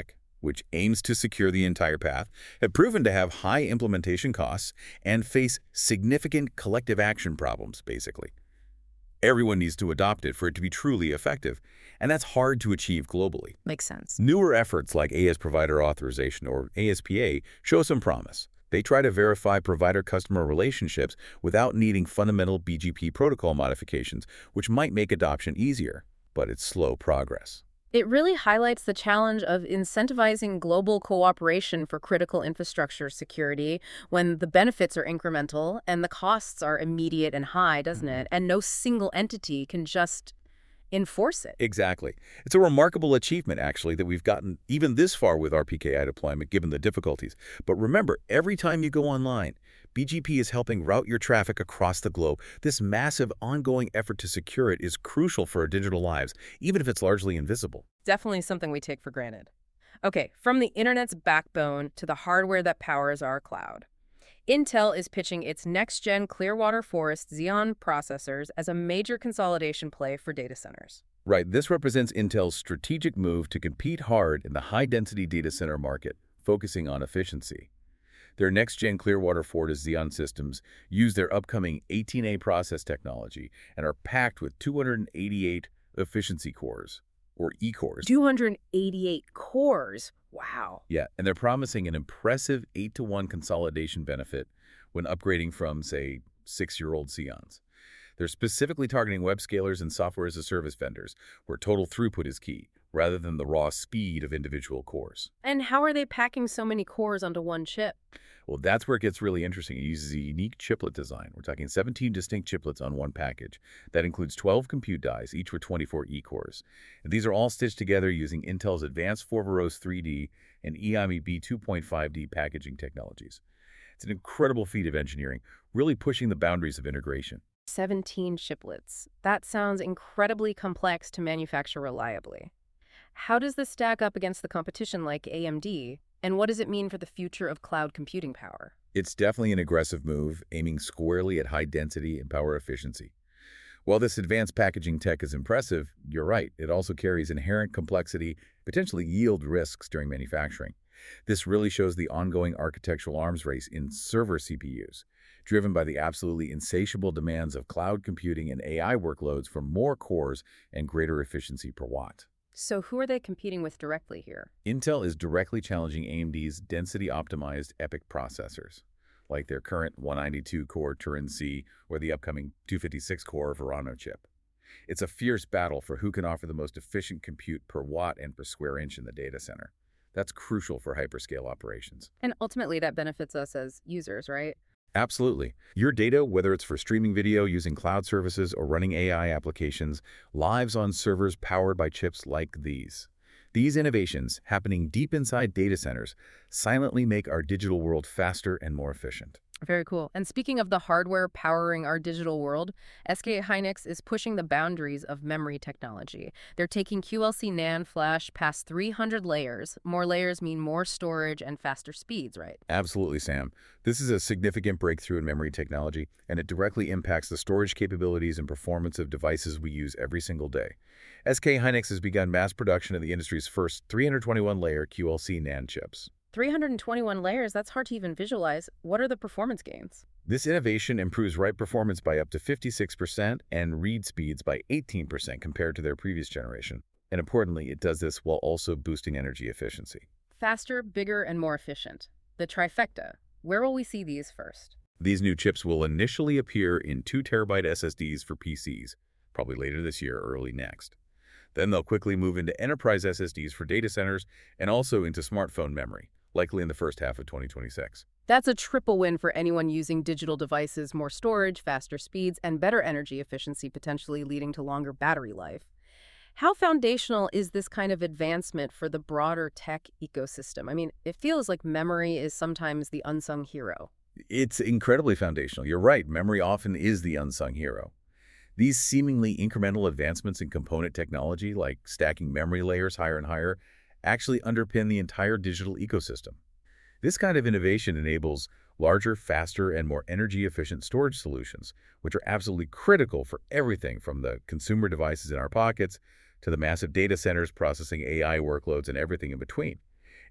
which aims to secure the entire path, have proven to have high implementation costs and face significant collective action problems, basically. Everyone needs to adopt it for it to be truly effective, and that's hard to achieve globally. Makes sense. Newer efforts like A S Provider Authorization, or A S P A, show some promise. They try to verify provider-customer relationships without needing fundamental B G P protocol modifications, which might make adoption easier, but it's slow progress. It really highlights the challenge of incentivizing global cooperation for critical infrastructure security when the benefits are incremental and the costs are immediate and high, doesn't it? And no single entity can just enforce it. Exactly. It's a remarkable achievement, actually, that we've gotten even this far with our P K I deployment, given the difficulties. But remember, every time you go online, B G P is helping route your traffic across the globe. This massive, ongoing effort to secure it is crucial for our digital lives, even if it's largely invisible. Definitely something we take for granted. Okay, from the internet's backbone to the hardware that powers our cloud. Intel is pitching its next-gen Clearwater Forest Xeon processors as a major consolidation play for data centers. Right, this represents Intel's strategic move to compete hard in the high-density data center market, focusing on efficiency. Their next-gen Clearwater Forest Xeon systems use their upcoming eighteen A process technology and are packed with two hundred eighty-eight efficiency cores, or E-cores. two hundred eighty-eight cores. Wow. Yeah, and they're promising an impressive eight to one consolidation benefit when upgrading from, say, six-year-old Xeons. They're specifically targeting web scalers and software-as-a-service vendors, where total throughput is key, rather than the raw speed of individual cores. And how are they packing so many cores onto one chip? Well, that's where it gets really interesting. It uses a unique chiplet design. We're talking seventeen distinct chiplets on one package. That includes twelve compute dies, each with twenty-four E-cores. And these are all stitched together using Intel's advanced Foveros three D and E I M E B two point five D packaging technologies. It's an incredible feat of engineering, really pushing the boundaries of integration. seventeen chiplets. That sounds incredibly complex to manufacture reliably. How does this stack up against the competition like A M D? And what does it mean for the future of cloud computing power? It's definitely an aggressive move, aiming squarely at high density and power efficiency. While this advanced packaging tech is impressive, you're right, it also carries inherent complexity, potentially yield risks during manufacturing. This really shows the ongoing architectural arms race in server C P Us, driven by the absolutely insatiable demands of cloud computing and A I workloads for more cores and greater efficiency per watt. So who are they competing with directly here? Intel is directly challenging A M D's density-optimized EPYC processors, like their current one ninety-two core Turin C or the upcoming two fifty-six core Verano chip. It's a fierce battle for who can offer the most efficient compute per watt and per square inch in the data center. That's crucial for hyperscale operations. And ultimately that benefits us as users, right? Absolutely. Your data, whether it's for streaming video using cloud services or running A I applications, lives on servers powered by chips like these. These innovations, happening deep inside data centers, silently make our digital world faster and more efficient. Very cool. And speaking of the hardware powering our digital world, S K Hynix is pushing the boundaries of memory technology. They're taking Q L C NAND flash past three hundred layers. More layers mean more storage and faster speeds, right? Absolutely, Sam. This is a significant breakthrough in memory technology, and it directly impacts the storage capabilities and performance of devices we use every single day. S K Hynix has begun mass production of the industry's first three hundred twenty-one layer Q L C NAND chips. three hundred twenty-one layers, that's hard to even visualize. What are the performance gains? This innovation improves write performance by up to fifty-six percent and read speeds by eighteen percent compared to their previous generation. And importantly, it does this while also boosting energy efficiency. Faster, bigger, and more efficient. The trifecta. Where will we see these first? These new chips will initially appear in two terabyte S S Ds for P Cs, probably later this year or early next. Then they'll quickly move into enterprise S S Ds for data centers and also into smartphone memory, likely in the first half of twenty twenty-six. That's a triple win for anyone using digital devices, more storage, faster speeds, and better energy efficiency, potentially leading to longer battery life. How foundational is this kind of advancement for the broader tech ecosystem? I mean, it feels like memory is sometimes the unsung hero. It's incredibly foundational. You're right, memory often is the unsung hero. These seemingly incremental advancements in component technology, like stacking memory layers higher and higher, actually underpin the entire digital ecosystem. This kind of innovation enables larger, faster, and more energy-efficient storage solutions, which are absolutely critical for everything from the consumer devices in our pockets to the massive data centers processing A I workloads and everything in between.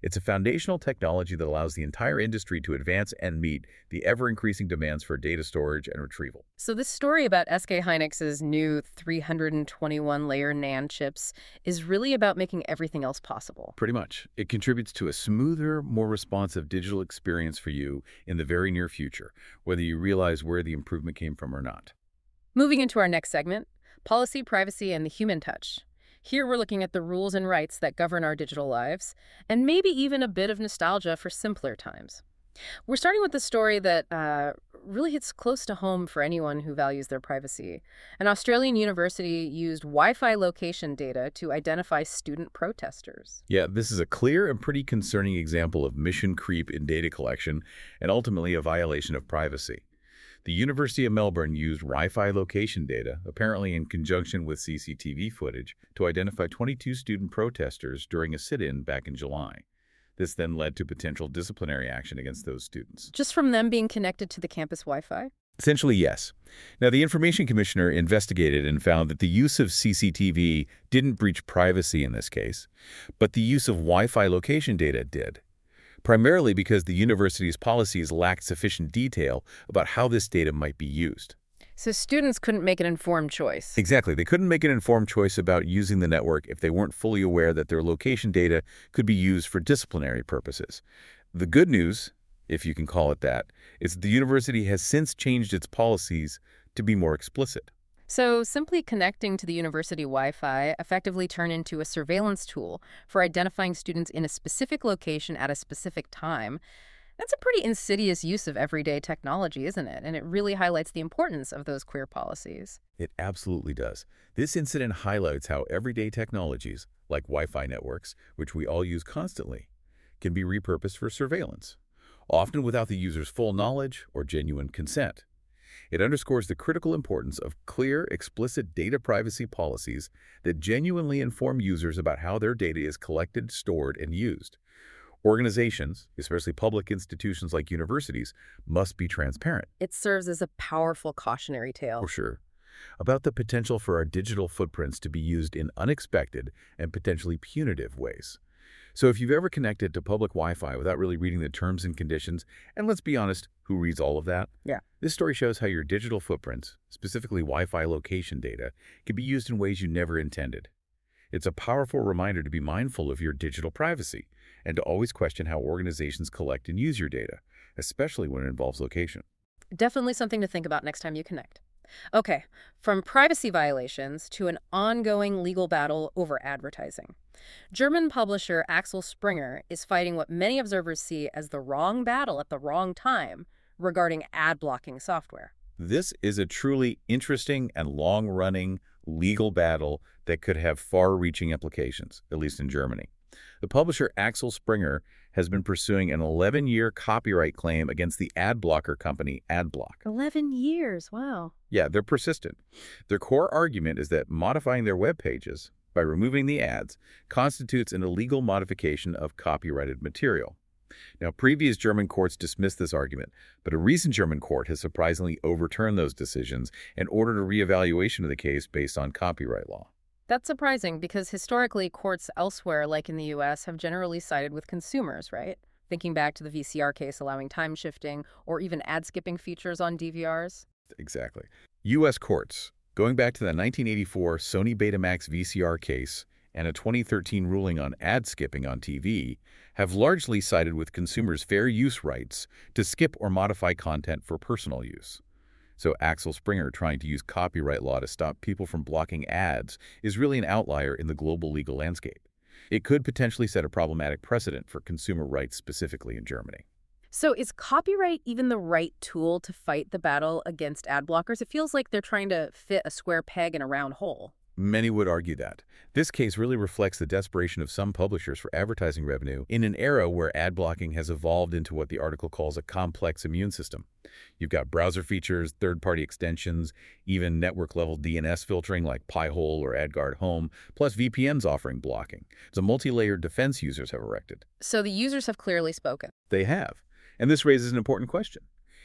It's a foundational technology that allows the entire industry to advance and meet the ever-increasing demands for data storage and retrieval. So this story about S K Hynix's new three hundred twenty-one layer NAND chips is really about making everything else possible. Pretty much. It contributes to a smoother, more responsive digital experience for you in the very near future, whether you realize where the improvement came from or not. Moving into our next segment, policy, privacy, and the human touch. Here we're looking at the rules and rights that govern our digital lives, and maybe even a bit of nostalgia for simpler times. We're starting with a story that uh, really hits close to home for anyone who values their privacy. An Australian university used Wi-Fi location data to identify student protesters. Yeah, this is a clear and pretty concerning example of mission creep in data collection and ultimately a violation of privacy. The University of Melbourne used Wi-Fi location data, apparently in conjunction with C C T V footage, to identify twenty-two student protesters during a sit-in back in July. This then led to potential disciplinary action against those students. Just from them being connected to the campus Wi-Fi? Essentially, yes. Now, the Information Commissioner investigated and found that the use of C C T V didn't breach privacy in this case, but the use of Wi-Fi location data did, primarily because the university's policies lacked sufficient detail about how this data might be used. So students couldn't make an informed choice. Exactly. They couldn't make an informed choice about using the network if they weren't fully aware that their location data could be used for disciplinary purposes. The good news, if you can call it that, is that the university has since changed its policies to be more explicit. So simply connecting to the university Wi-Fi effectively turned into a surveillance tool for identifying students in a specific location at a specific time. That's a pretty insidious use of everyday technology, isn't it? And it really highlights the importance of those queer policies. It absolutely does. This incident highlights how everyday technologies, like Wi-Fi networks, which we all use constantly, can be repurposed for surveillance, often without the user's full knowledge or genuine consent. It underscores the critical importance of clear, explicit data privacy policies that genuinely inform users about how their data is collected, stored, and used. Organizations, especially public institutions like universities, must be transparent. It serves as a powerful cautionary tale. For sure. About the potential for our digital footprints to be used in unexpected and potentially punitive ways. So if you've ever connected to public Wi-Fi without really reading the terms and conditions, and let's be honest, who reads all of that? Yeah. This story shows how your digital footprints, specifically Wi-Fi location data, can be used in ways you never intended. It's a powerful reminder to be mindful of your digital privacy and to always question how organizations collect and use your data, especially when it involves location. Definitely something to think about next time you connect. Okay, from privacy violations to an ongoing legal battle over advertising. German publisher Axel Springer is fighting what many observers see as the wrong battle at the wrong time regarding ad-blocking software. This is a truly interesting and long-running legal battle that could have far-reaching implications, at least in Germany. The publisher Axel Springer has been pursuing an eleven-year copyright claim against the ad blocker company AdBlock. eleven years, wow. Yeah, they're persistent. Their core argument is that modifying their web pages by removing the ads constitutes an illegal modification of copyrighted material. Now, previous German courts dismissed this argument, but a recent German court has surprisingly overturned those decisions and ordered a reevaluation of the case based on copyright law. That's surprising because historically courts elsewhere, like in the U S, have generally sided with consumers, right? Thinking back to the V C R case allowing time shifting or even ad-skipping features on D V Rs. Exactly. U S courts, going back to the nineteen eighty-four Sony Betamax V C R case and a twenty thirteen ruling on ad skipping on T V, have largely sided with consumers' fair use rights to skip or modify content for personal use. So Axel Springer trying to use copyright law to stop people from blocking ads is really an outlier in the global legal landscape. It could potentially set a problematic precedent for consumer rights specifically in Germany. So is copyright even the right tool to fight the battle against ad blockers? It feels like they're trying to fit a square peg in a round hole. Many would argue that. This case really reflects the desperation of some publishers for advertising revenue in an era where ad blocking has evolved into what the article calls a complex immune system. You've got browser features, third-party extensions, even network-level D N S filtering like Pi-hole or AdGuard Home, plus V P Ns offering blocking. It's a multi-layered defense users have erected. So the users have clearly spoken. They have. And this raises an important question.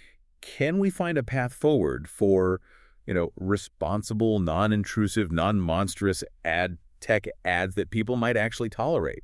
Can we find a path forward for you know, responsible, non-intrusive, non-monstrous ad tech ads that people might actually tolerate?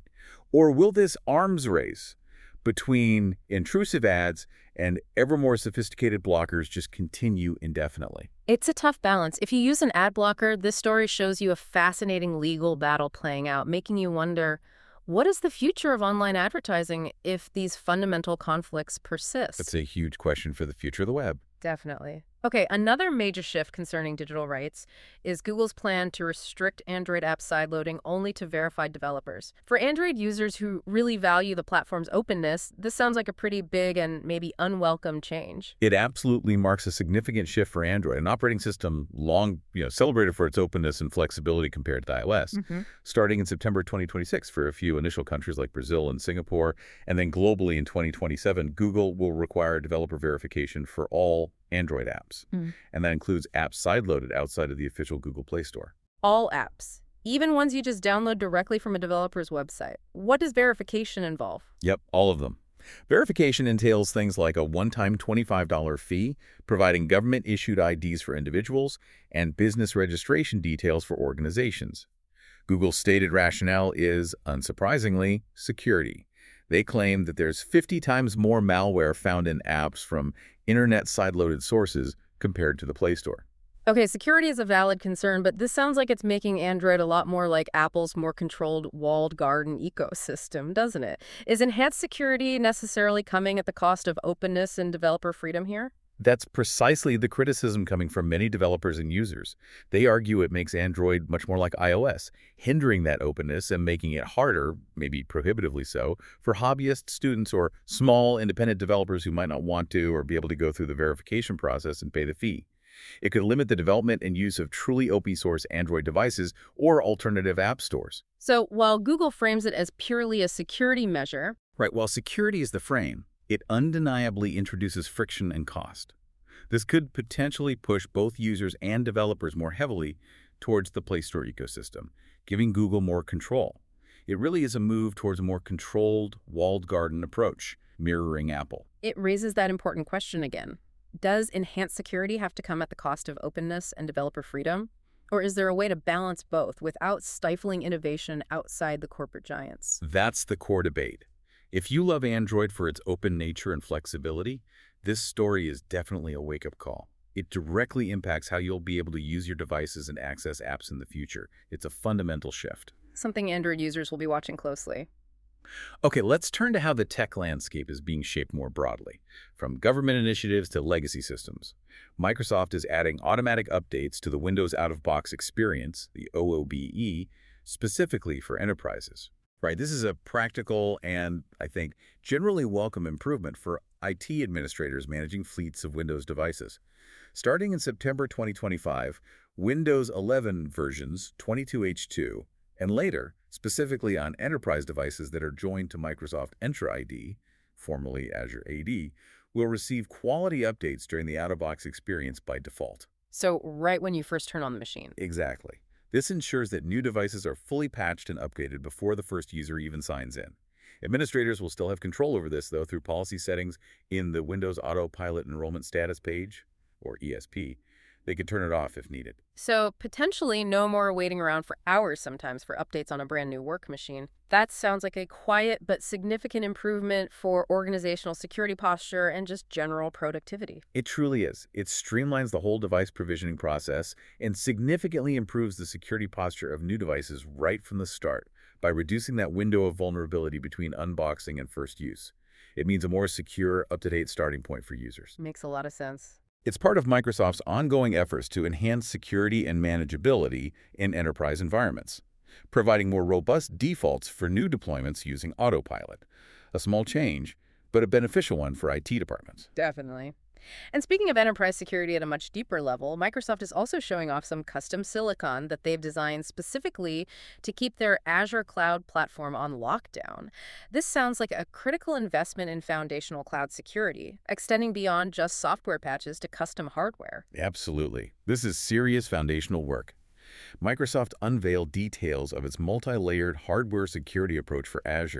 Or will this arms race between intrusive ads and ever more sophisticated blockers just continue indefinitely? It's a tough balance. If you use an ad blocker, this story shows you a fascinating legal battle playing out, making you wonder, what is the future of online advertising if these fundamental conflicts persist? That's a huge question for the future of the web. Definitely. Okay, another major shift concerning digital rights is Google's plan to restrict Android app sideloading only to verified developers. For Android users who really value the platform's openness, this sounds like a pretty big and maybe unwelcome change. It absolutely marks a significant shift for Android, an operating system long you know, celebrated for its openness and flexibility compared to iOS. Mm-hmm. Starting in September twenty twenty-six for a few initial countries like Brazil and Singapore, and then globally in twenty twenty-seven, Google will require developer verification for all Android apps. Mm. And that includes apps sideloaded outside of the official Google Play Store. All apps, even ones you just download directly from a developer's website. What does verification involve? Yep, all of them. Verification entails things like a one-time twenty-five dollar fee, providing government-issued I Ds for individuals, and business registration details for organizations. Google's stated rationale is, unsurprisingly, security. They claim that there's fifty times more malware found in apps from internet sideloaded sources compared to the Play Store. Okay, security is a valid concern, but this sounds like it's making Android a lot more like Apple's more controlled walled garden ecosystem, doesn't it? Is enhanced security necessarily coming at the cost of openness and developer freedom here? That's precisely the criticism coming from many developers and users. They argue it makes Android much more like iOS, hindering that openness and making it harder, maybe prohibitively so, for hobbyists, students, or small independent developers who might not want to or be able to go through the verification process and pay the fee. It could limit the development and use of truly open-source Android devices or alternative app stores. So while Google frames it as purely a security measure, Right, while security is the frame, it undeniably introduces friction and cost. This could potentially push both users and developers more heavily towards the Play Store ecosystem, giving Google more control. It really is a move towards a more controlled, walled garden approach, mirroring Apple. it raises that important question again. Does enhanced security have to come at the cost of openness and developer freedom? Or is there a way to balance both without stifling innovation outside the corporate giants? That's the core debate. If you love Android for its open nature and flexibility, this story is definitely a wake-up call. It directly impacts how you'll be able to use your devices and access apps in the future. It's a fundamental shift. Something Android users will be watching closely. Okay, let's turn to how the tech landscape is being shaped more broadly, from government initiatives to legacy systems. Microsoft is adding automatic updates to the Windows out-of-box experience, the O O B E, specifically for enterprises. Right, this is a practical and, I think, generally welcome improvement for I T administrators managing fleets of Windows devices. Starting in September twenty twenty-five, Windows eleven versions twenty-two H two, and later, specifically on enterprise devices that are joined to Microsoft Entra I D, formerly Azure A D, will receive quality updates during the out-of-box experience by default. So right when you first turn on the machine. Exactly. This ensures that new devices are fully patched and upgraded before the first user even signs in. Administrators will still have control over this, though, through policy settings in the Windows Autopilot Enrollment Status page, or E S P. They can turn it off if needed. So potentially no more waiting around for hours sometimes for updates on a brand new work machine. That sounds like a quiet but significant improvement for organizational security posture and just general productivity. It truly is. It streamlines the whole device provisioning process and significantly improves the security posture of new devices right from the start by reducing that window of vulnerability between unboxing and first use. It means a more secure, up-to-date starting point for users. Makes a lot of sense. It's part of Microsoft's ongoing efforts to enhance security and manageability in enterprise environments, providing more robust defaults for new deployments using Autopilot. A small change, but a beneficial one for I T departments. Definitely. And speaking of enterprise security at a much deeper level, Microsoft is also showing off some custom silicon that they've designed specifically to keep their Azure cloud platform on lockdown. This sounds like a critical investment in foundational cloud security, extending beyond just software patches to custom hardware. Absolutely. This is serious foundational work. Microsoft unveiled details of its multi-layered hardware security approach for Azure.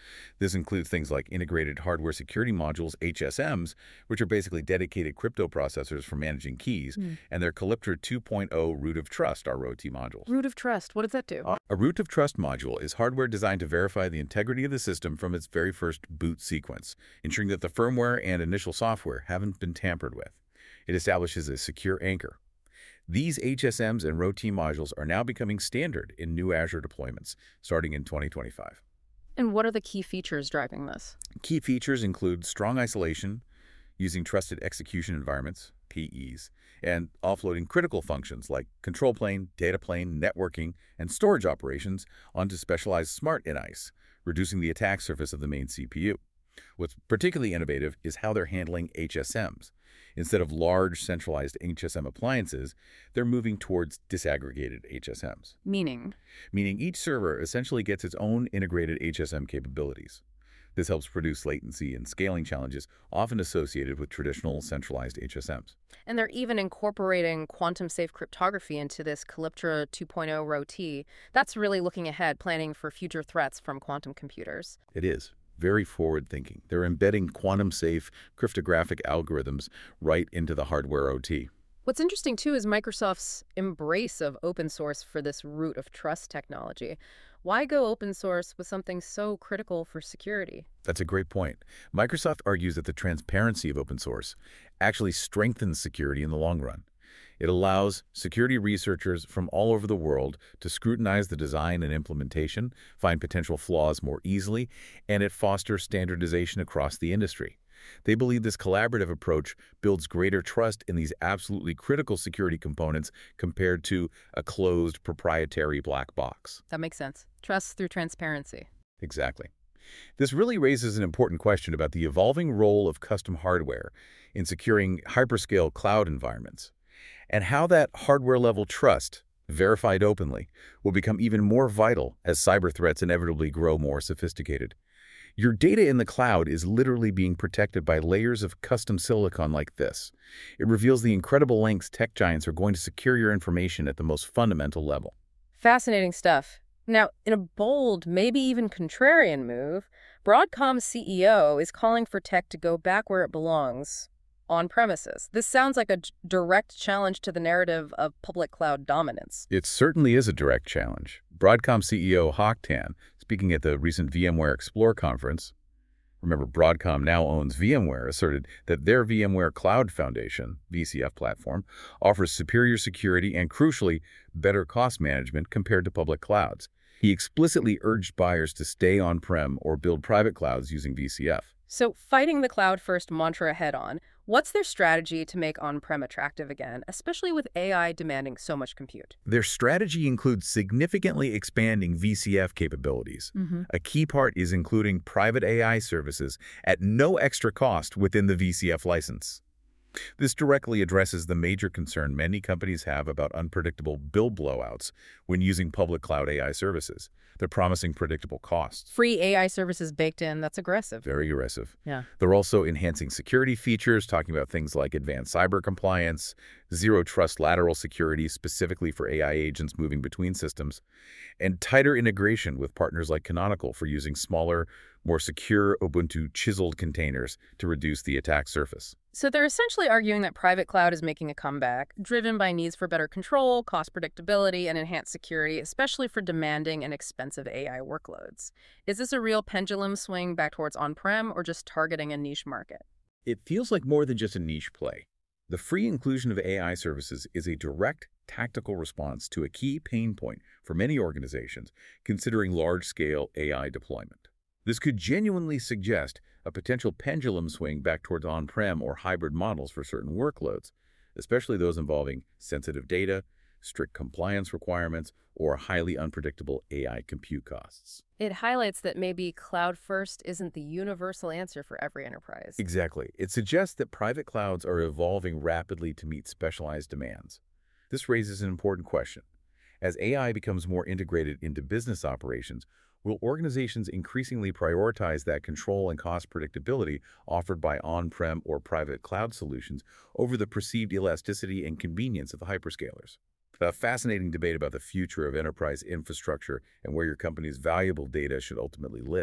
This includes things like integrated hardware security modules, H S Ms, which are basically dedicated crypto processors for managing keys, Hmm. and their Calyptra two point oh Root of Trust, R O T modules. Root of trust, what does that do? A Root of Trust module is hardware designed to verify the integrity of the system from its very first boot sequence, ensuring that the firmware and initial software haven't been tampered with. It establishes a secure anchor. These H S Ms and R O T modules are now becoming standard in new Azure deployments, starting in twenty twenty-five. And what are the key features driving this? Key features include strong isolation, using trusted execution environments, P Es, and offloading critical functions like control plane, data plane, networking, and storage operations onto specialized smart N I C E, reducing the attack surface of the main C P U. What's particularly innovative is how they're handling H S Ms. Instead of large centralized H S M appliances, they're moving towards disaggregated H S Ms, Meaning? meaning each server essentially gets its own integrated H S M capabilities. This helps reduce latency and scaling challenges often associated with traditional centralized H S Ms. And they're even incorporating quantum-safe cryptography into this Calyptra two point oh R O T. That's really looking ahead, planning for future threats from quantum computers. It is very forward-thinking. They're embedding quantum-safe cryptographic algorithms right into the hardware O T. What's interesting, too, is Microsoft's embrace of open source for this root of trust technology. Why go open source with something so critical for security? That's a great point. Microsoft argues that the transparency of open source actually strengthens security in the long run. It allows security researchers from all over the world to scrutinize the design and implementation, find potential flaws more easily, and it fosters standardization across the industry. They believe this collaborative approach builds greater trust in these absolutely critical security components compared to a closed proprietary black box. That makes sense. Trust through transparency. Exactly. This really raises an important question about the evolving role of custom hardware in securing hyperscale cloud environments, and how that hardware-level trust, verified openly, will become even more vital as cyber threats inevitably grow more sophisticated. Your data in the cloud is literally being protected by layers of custom silicon like this. It reveals the incredible lengths tech giants are going to secure your information at the most fundamental level. Fascinating stuff. Now, in a bold, maybe even contrarian move, Broadcom's C E O is calling for tech to go back where it belongs, on premises. This sounds like a d- direct challenge to the narrative of public cloud dominance. It certainly is a direct challenge. Broadcom C E O Hock Tan, speaking at the recent VMware Explore conference, remember Broadcom now owns VMware, asserted that their VMware Cloud Foundation, V C F platform, offers superior security and, crucially, better cost management compared to public clouds. He explicitly urged buyers to stay on-prem or build private clouds using V C F. So, fighting the cloud-first mantra head-on, what's their strategy to make on-prem attractive again, especially with A I demanding so much compute? Their strategy includes significantly expanding V C F capabilities. Mm-hmm. A key part is including private A I services at no extra cost within the V C F license. This directly addresses the major concern many companies have about unpredictable bill blowouts when using public cloud A I services. They're promising predictable costs. Free A I services baked in, that's aggressive. Very aggressive. Yeah. They're also enhancing security features, talking about things like advanced cyber compliance, zero trust lateral security specifically for A I agents moving between systems, and tighter integration with partners like Canonical for using smaller, more secure Ubuntu chiseled containers to reduce the attack surface. So they're essentially arguing that private cloud is making a comeback, driven by needs for better control, cost predictability, and enhanced security, especially for demanding and expensive A I workloads. Is this a real pendulum swing back towards on-prem or just targeting a niche market? It feels like more than just a niche play. The free inclusion of A I services is a direct, tactical response to a key pain point for many organizations considering large-scale A I deployment. This could genuinely suggest a potential pendulum swing back towards on-prem or hybrid models for certain workloads, especially those involving sensitive data, strict compliance requirements, or highly unpredictable A I compute costs. It highlights that maybe cloud first isn't the universal answer for every enterprise. Exactly. It suggests that private clouds are evolving rapidly to meet specialized demands. This raises an important question. As A I becomes more integrated into business operations, will organizations increasingly prioritize that control and cost predictability offered by on-prem or private cloud solutions over the perceived elasticity and convenience of the hyperscalers? A fascinating debate about the future of enterprise infrastructure and where your company's valuable data should ultimately live.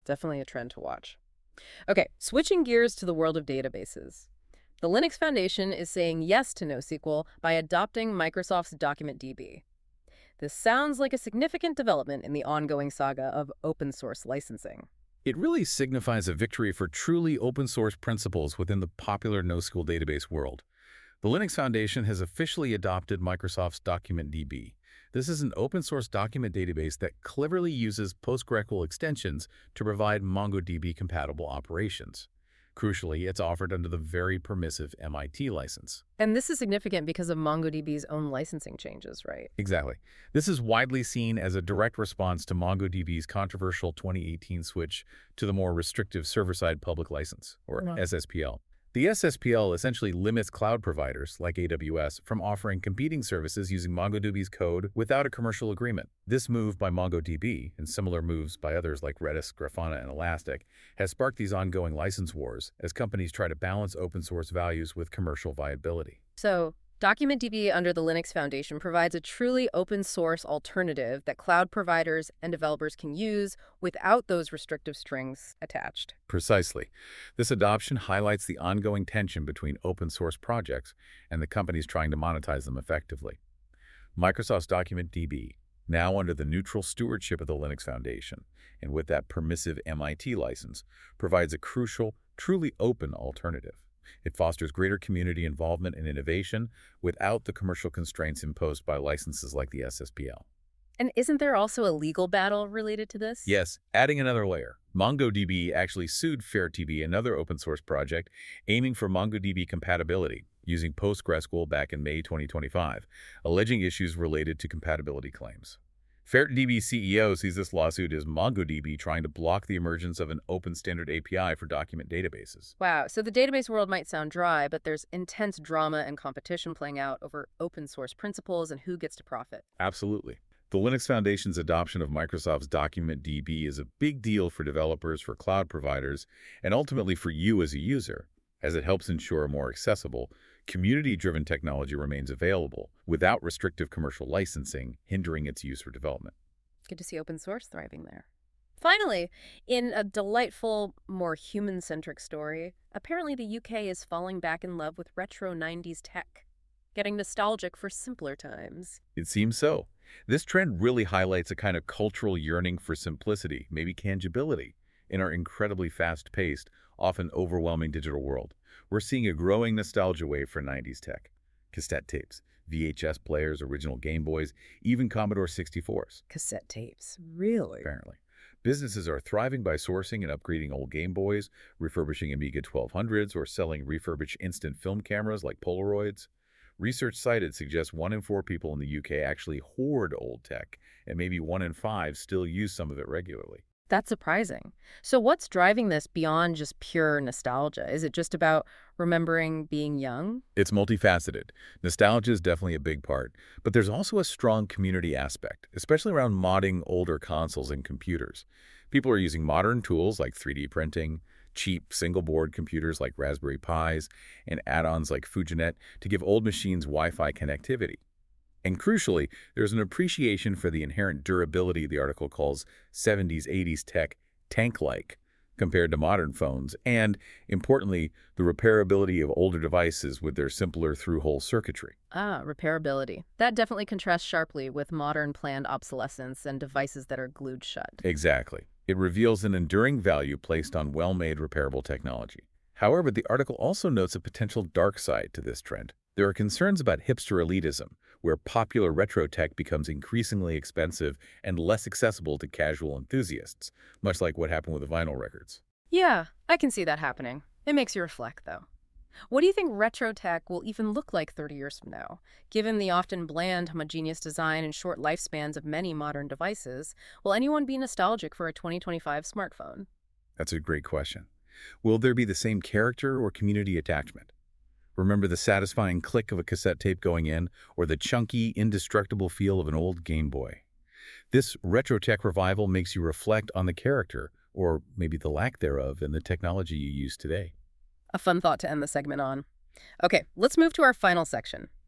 Definitely a trend to watch. Okay, switching gears to the world of databases. The Linux Foundation is saying yes to NoSQL by adopting Microsoft's DocumentDB. This sounds like a significant development in the ongoing saga of open source licensing. It really signifies a victory for truly open-source principles within the popular NoSQL database world. The Linux Foundation has officially adopted Microsoft's DocumentDB. This is an open-source document database that cleverly uses PostgreSQL extensions to provide MongoDB-compatible operations. Crucially, it's offered under the very permissive M I T license. And this is significant because of MongoDB's own licensing changes, right? Exactly. This is widely seen as a direct response to MongoDB's controversial twenty eighteen switch to the more restrictive server-side public license, or Yeah. S S P L. The S S P L essentially limits cloud providers, like A W S, from offering competing services using MongoDB's code without a commercial agreement. This move by MongoDB, and similar moves by others like Redis, Grafana, and Elastic, has sparked these ongoing license wars as companies try to balance open-source values with commercial viability. So, DocumentDB under the Linux Foundation provides a truly open source alternative that cloud providers and developers can use without those restrictive strings attached. Precisely. This adoption highlights the ongoing tension between open-source projects and the companies trying to monetize them effectively. Microsoft's DocumentDB, now under the neutral stewardship of the Linux Foundation, and with that permissive M I T license, provides a crucial, truly open alternative. It fosters greater community involvement and innovation without the commercial constraints imposed by licenses like the S S P L. And isn't there also a legal battle related to this? Yes, adding another layer. MongoDB actually sued FairTB, another open-source project, aiming for MongoDB compatibility, using PostgreSQL back in May twenty twenty-five, alleging issues related to compatibility claims. FairTB C E O sees this lawsuit as MongoDB trying to block the emergence of an open standard A P I for document databases. Wow, so the database world might sound dry, but there's intense drama and competition playing out over open source principles and who gets to profit. Absolutely. The Linux Foundation's adoption of Microsoft's DocumentDB is a big deal for developers, for cloud providers, and ultimately for you as a user, as it helps ensure a more accessible, community-driven technology remains available without restrictive commercial licensing hindering its use or development. Good to see open source thriving there. Finally, in a delightful, more human-centric story, apparently the U K is falling back in love with retro nineties tech, getting nostalgic for simpler times. It seems so. This trend really highlights a kind of cultural yearning for simplicity, maybe tangibility, in our incredibly fast-paced, often overwhelming digital world. We're seeing a growing nostalgia wave for nineties tech. Cassette tapes, V H S players, original Game Boys, even Commodore sixty-fours. Cassette tapes. Really? Apparently. Businesses are thriving by sourcing and upgrading old Game Boys, refurbishing Amiga twelve hundreds, or selling refurbished instant film cameras like Polaroids. Research cited suggests one in four people in the U K actually hoard old tech, and maybe one in five still use some of it regularly. That's surprising. So what's driving this beyond just pure nostalgia? Is it just about remembering being young? It's multifaceted. Nostalgia is definitely a big part, but there's also a strong community aspect, especially around modding older consoles and computers. People are using modern tools like three D printing, cheap single-board computers like Raspberry Pis, and add-ons like Fujinet to give old machines Wi-Fi connectivity. And crucially, there's an appreciation for the inherent durability the article calls seventies, eighties tech tank-like compared to modern phones, and, importantly, the repairability of older devices with their simpler through-hole circuitry. Ah, repairability. That definitely contrasts sharply with modern planned obsolescence and devices that are glued shut. Exactly. It reveals an enduring value placed on well-made repairable technology. However, the article also notes a potential dark side to this trend. There are concerns about hipster elitism, where popular retro tech becomes increasingly expensive and less accessible to casual enthusiasts, much like what happened with the vinyl records. Yeah, I can see that happening. It makes you reflect, though. What do you think retro tech will even look like thirty years from now? Given the often bland, homogeneous design and short lifespans of many modern devices, will anyone be nostalgic for a twenty twenty-five smartphone? That's a great question. Will there be the same character or community attachment? Remember the satisfying click of a cassette tape going in, or the chunky, indestructible feel of an old Game Boy? This retro tech revival makes you reflect on the character, or maybe the lack thereof, in the technology you use today. A fun thought to end the segment on. Okay, let's move to our final section,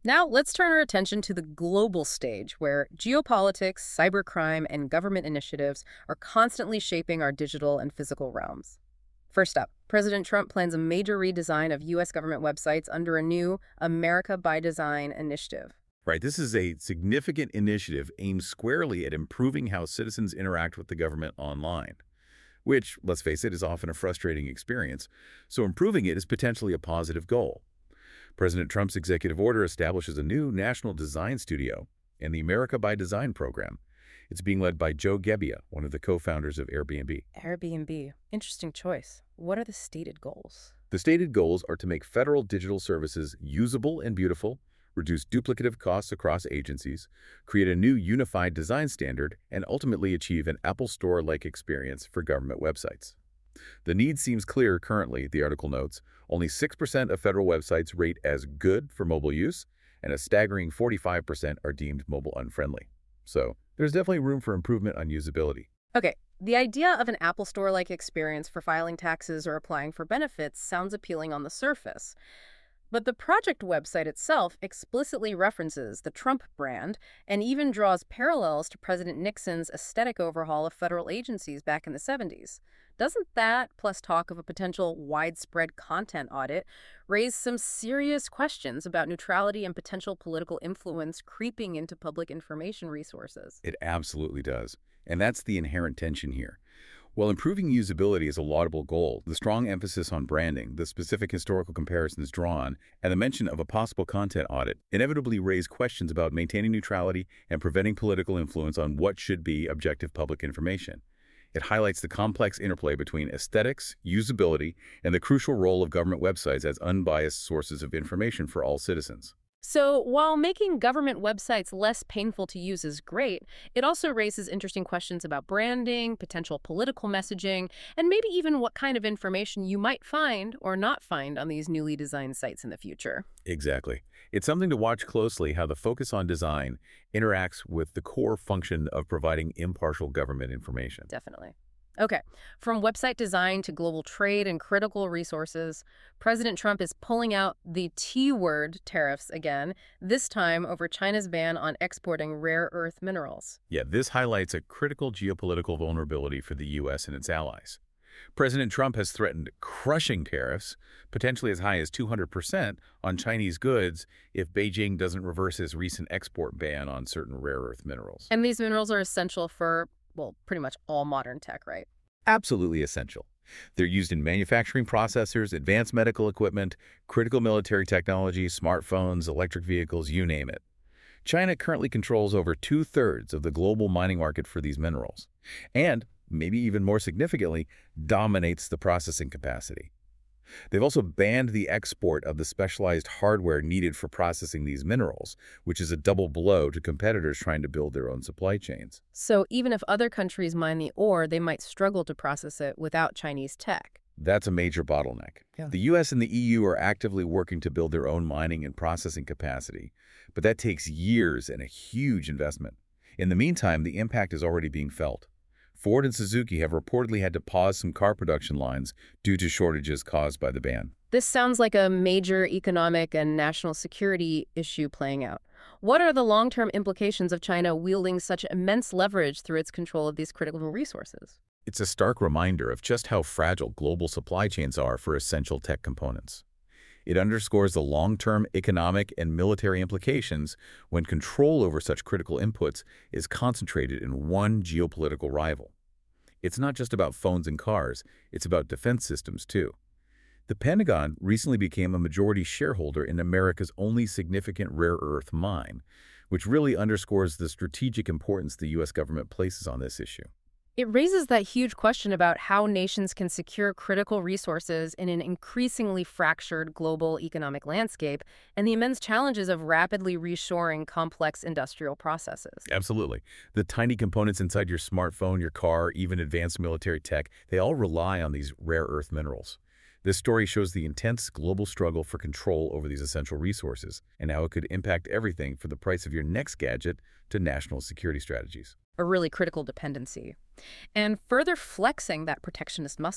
Now, let's turn our attention to the global stage, where geopolitics, cybercrime, and government initiatives are constantly shaping our digital and physical realms. First up, President Trump plans a major redesign of U S government websites under a new America by Design initiative. Right, this is a significant initiative aimed squarely at improving how citizens interact with the government online, which, let's face it, is often a frustrating experience, so improving it is potentially a positive goal. President Trump's executive order establishes a new national design studio and the America by Design program. It's being led by Joe Gebbia, one of the co-founders of Airbnb. Airbnb. Interesting choice. What are the stated goals? The stated goals are to make federal digital services usable and beautiful, reduce duplicative costs across agencies, create a new unified design standard, and ultimately achieve an Apple Store-like experience for government websites. The need seems clear currently, the article notes. Only six percent of federal websites rate as good for mobile use, and a staggering forty-five percent are deemed mobile unfriendly. So there's definitely room for improvement on usability. Okay, the idea of an Apple Store-like experience for filing taxes or applying for benefits sounds appealing on the surface. But the project website itself explicitly references the Trump brand and even draws parallels to President Nixon's aesthetic overhaul of federal agencies back in the seventies. Doesn't that, plus talk of a potential widespread content audit, raise some serious questions about neutrality and potential political influence creeping into public information resources? It absolutely does. And that's the inherent tension here. While improving usability is a laudable goal, the strong emphasis on branding, the specific historical comparisons drawn, and the mention of a possible content audit inevitably raise questions about maintaining neutrality and preventing political influence on what should be objective public information. It highlights the complex interplay between aesthetics, usability, and the crucial role of government websites as unbiased sources of information for all citizens. So while making government websites less painful to use is great, it also raises interesting questions about branding, potential political messaging, and maybe even what kind of information you might find or not find on these newly designed sites in the future. Exactly. It's something to watch closely how the focus on design interacts with the core function of providing impartial government information. Definitely. Okay, from website design to global trade and critical resources, President Trump is pulling out the T-word tariffs again, this time over China's ban on exporting rare earth minerals. Yeah, this highlights a critical geopolitical vulnerability for the U S and its allies. President Trump has threatened crushing tariffs, potentially as high as two hundred percent, on Chinese goods if Beijing doesn't reverse its recent export ban on certain rare earth minerals. And these minerals are essential for, well, pretty much all modern tech, right? Absolutely essential. They're used in manufacturing processors, advanced medical equipment, critical military technology, smartphones, electric vehicles, you name it. China currently controls over two-thirds of the global mining market for these minerals, and, maybe even more significantly, dominates the processing capacity. They've also banned the export of the specialized hardware needed for processing these minerals, which is a double blow to competitors trying to build their own supply chains. So even if other countries mine the ore, they might struggle to process it without Chinese tech. That's a major bottleneck. Yeah. The U S and the E U are actively working to build their own mining and processing capacity, but that takes years and a huge investment. In the meantime, the impact is already being felt. Ford and Suzuki have reportedly had to pause some car production lines due to shortages caused by the ban. This sounds like a major economic and national security issue playing out. What are the long-term implications of China wielding such immense leverage through its control of these critical resources? It's a stark reminder of just how fragile global supply chains are for essential tech components. It underscores the long-term economic and military implications when control over such critical inputs is concentrated in one geopolitical rival. It's not just about phones and cars, it's about defense systems too. The Pentagon recently became a majority shareholder in America's only significant rare earth mine, which really underscores the strategic importance the U S government places on this issue. It raises that huge question about how nations can secure critical resources in an increasingly fractured global economic landscape and the immense challenges of rapidly reshoring complex industrial processes. Absolutely. The tiny components inside your smartphone, your car, even advanced military tech, they all rely on these rare earth minerals. This story shows the intense global struggle for control over these essential resources and how it could impact everything from the price of your next gadget to national security strategies. A really critical dependency. And further flexing that protectionist muscle,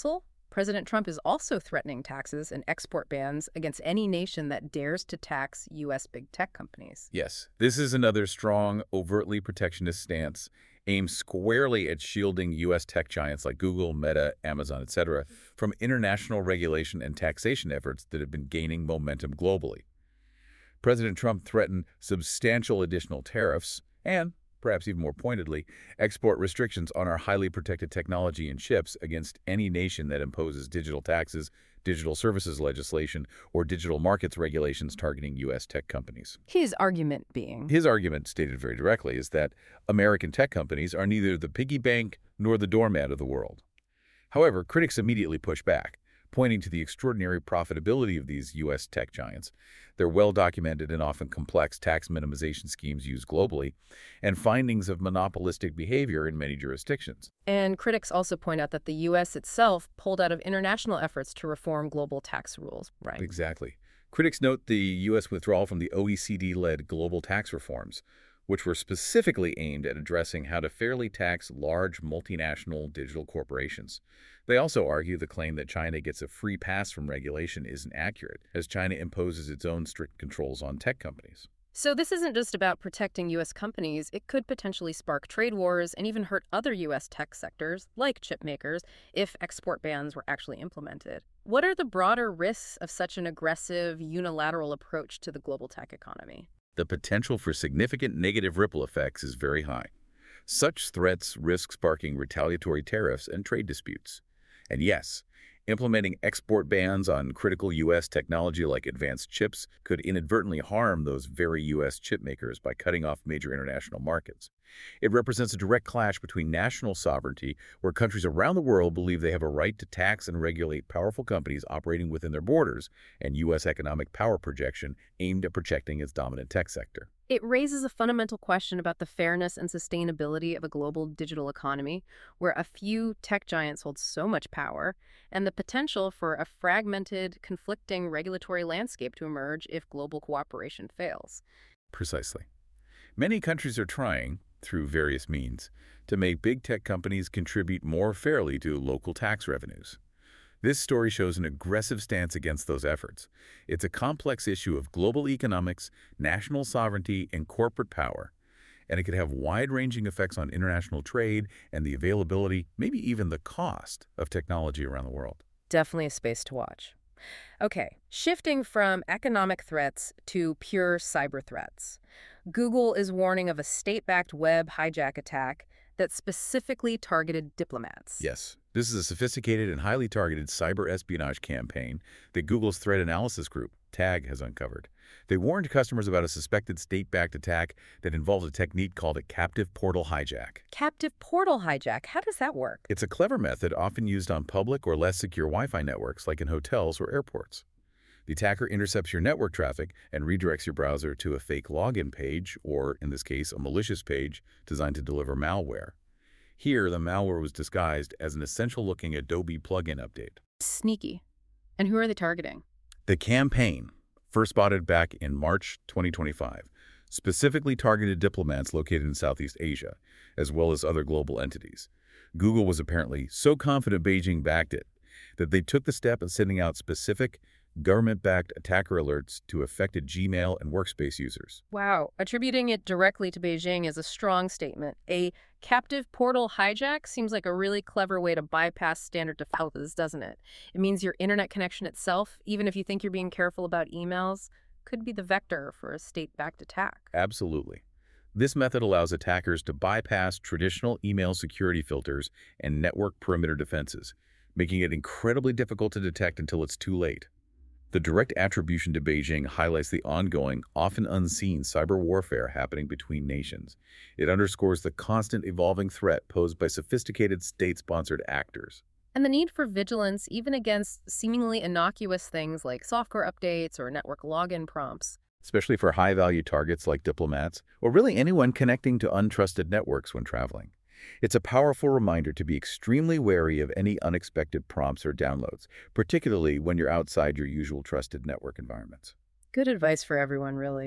President Trump is also threatening taxes and export bans against any nation that dares to tax U S big tech companies. Yes, this is another strong, overtly protectionist stance aimed squarely at shielding U S tech giants like Google, Meta, Amazon, et cetera from international regulation and taxation efforts that have been gaining momentum globally. President Trump threatened substantial additional tariffs and, perhaps even more pointedly, export restrictions on our highly protected technology and chips against any nation that imposes digital taxes, digital services legislation, or digital markets regulations targeting U S tech companies. His argument being, His argument, stated very directly, is that American tech companies are neither the piggy bank nor the doormat of the world. However, critics immediately push back, pointing to the extraordinary profitability of these U S tech giants, their well-documented and often complex tax minimization schemes used globally, and findings of monopolistic behavior in many jurisdictions. and critics also point out that the U S itself pulled out of international efforts to reform global tax rules, right? Exactly. Critics note the U S withdrawal from the O E C D-led global tax reforms, which were specifically aimed at addressing how to fairly tax large multinational digital corporations. They also argue the claim that China gets a free pass from regulation isn't accurate, as China imposes its own strict controls on tech companies. So this isn't just about protecting U S companies. It could potentially spark trade wars and even hurt other U S tech sectors, like chip makers, if export bans were actually implemented. What are the broader risks of such an aggressive, unilateral approach to the global tech economy? The potential for significant negative ripple effects is very high. Such threats risk sparking retaliatory tariffs and trade disputes. And yes, implementing export bans on critical U S technology like advanced chips could inadvertently harm those very U S chip makers by cutting off major international markets. It represents a direct clash between national sovereignty, where countries around the world believe they have a right to tax and regulate powerful companies operating within their borders, and U S economic power projection aimed at protecting its dominant tech sector. It raises a fundamental question about the fairness and sustainability of a global digital economy, where a few tech giants hold so much power, and the potential for a fragmented, conflicting regulatory landscape to emerge if global cooperation fails. Precisely. Many countries are trying, through various means, to make big tech companies contribute more fairly to local tax revenues. This story shows an aggressive stance against those efforts. It's a complex issue of global economics, national sovereignty, and corporate power, and it could have wide-ranging effects on international trade and the availability, maybe even the cost, of technology around the world. Definitely a space to watch. Okay, shifting from economic threats to pure cyber threats. Google is warning of a state-backed web hijack attack that specifically targeted diplomats. Yes, this is a sophisticated and highly targeted cyber espionage campaign that Google's threat analysis group, TAG, has uncovered. They warned customers about a suspected state-backed attack that involved a technique called a captive portal hijack. Captive portal hijack, how does that work? It's a clever method often used on public or less secure Wi-Fi networks like in hotels or airports. The attacker intercepts your network traffic and redirects your browser to a fake login page, or in this case, a malicious page designed to deliver malware. Here, the malware was disguised as an essential-looking Adobe plugin update. Sneaky. And who are they targeting? The campaign, first spotted back in March twenty twenty-five, specifically targeted diplomats located in Southeast Asia, as well as other global entities. Google was apparently so confident Beijing backed it that they took the step of sending out specific, government-backed attacker alerts to affected Gmail and Workspace users. Wow, attributing it directly to Beijing is a strong statement. A captive portal hijack seems like a really clever way to bypass standard defenses, doesn't it? It means your internet connection itself, even if you think you're being careful about emails, could be the vector for a state-backed attack. Absolutely. This method allows attackers to bypass traditional email security filters and network perimeter defenses, making it incredibly difficult to detect until it's too late. The direct attribution to Beijing highlights the ongoing, often unseen cyber warfare happening between nations. It underscores the constant evolving threat posed by sophisticated state-sponsored actors. And the need for vigilance even against seemingly innocuous things like software updates or network login prompts. Especially for high-value targets like diplomats, or really anyone connecting to untrusted networks when traveling. It's a powerful reminder to be extremely wary of any unexpected prompts or downloads, particularly when you're outside your usual trusted network environments. Good advice for everyone, really.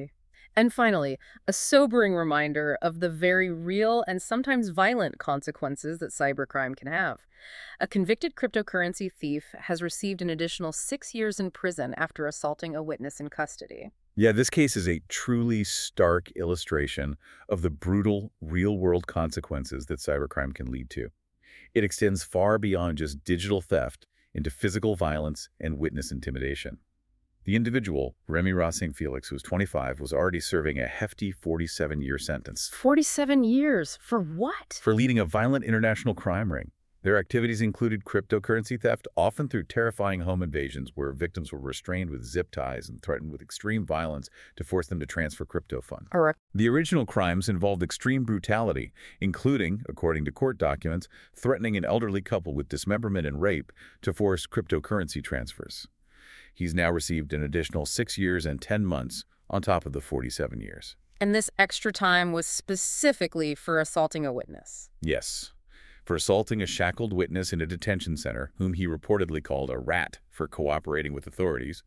And finally, a sobering reminder of the very real and sometimes violent consequences that cybercrime can have. A convicted cryptocurrency thief has received an additional six years in prison after assaulting a witness in custody. Yeah, this case is a truly stark illustration of the brutal, real-world consequences that cybercrime can lead to. It extends far beyond just digital theft into physical violence and witness intimidation. The individual, Remy Rossing Felix, who was twenty-five, was already serving a hefty forty-seven-year sentence forty-seven years? For what? for leading a violent international crime ring. Their activities included cryptocurrency theft, often through terrifying home invasions where victims were restrained with zip ties and threatened with extreme violence to force them to transfer crypto funds. Correct. The original crimes involved extreme brutality, including, according to court documents, threatening an elderly couple with dismemberment and rape to force cryptocurrency transfers. He's now received an additional six years and ten months on top of the forty-seven years. And this extra time was specifically for assaulting a witness. Yes, for assaulting a shackled witness in a detention center, whom he reportedly called a rat for cooperating with authorities.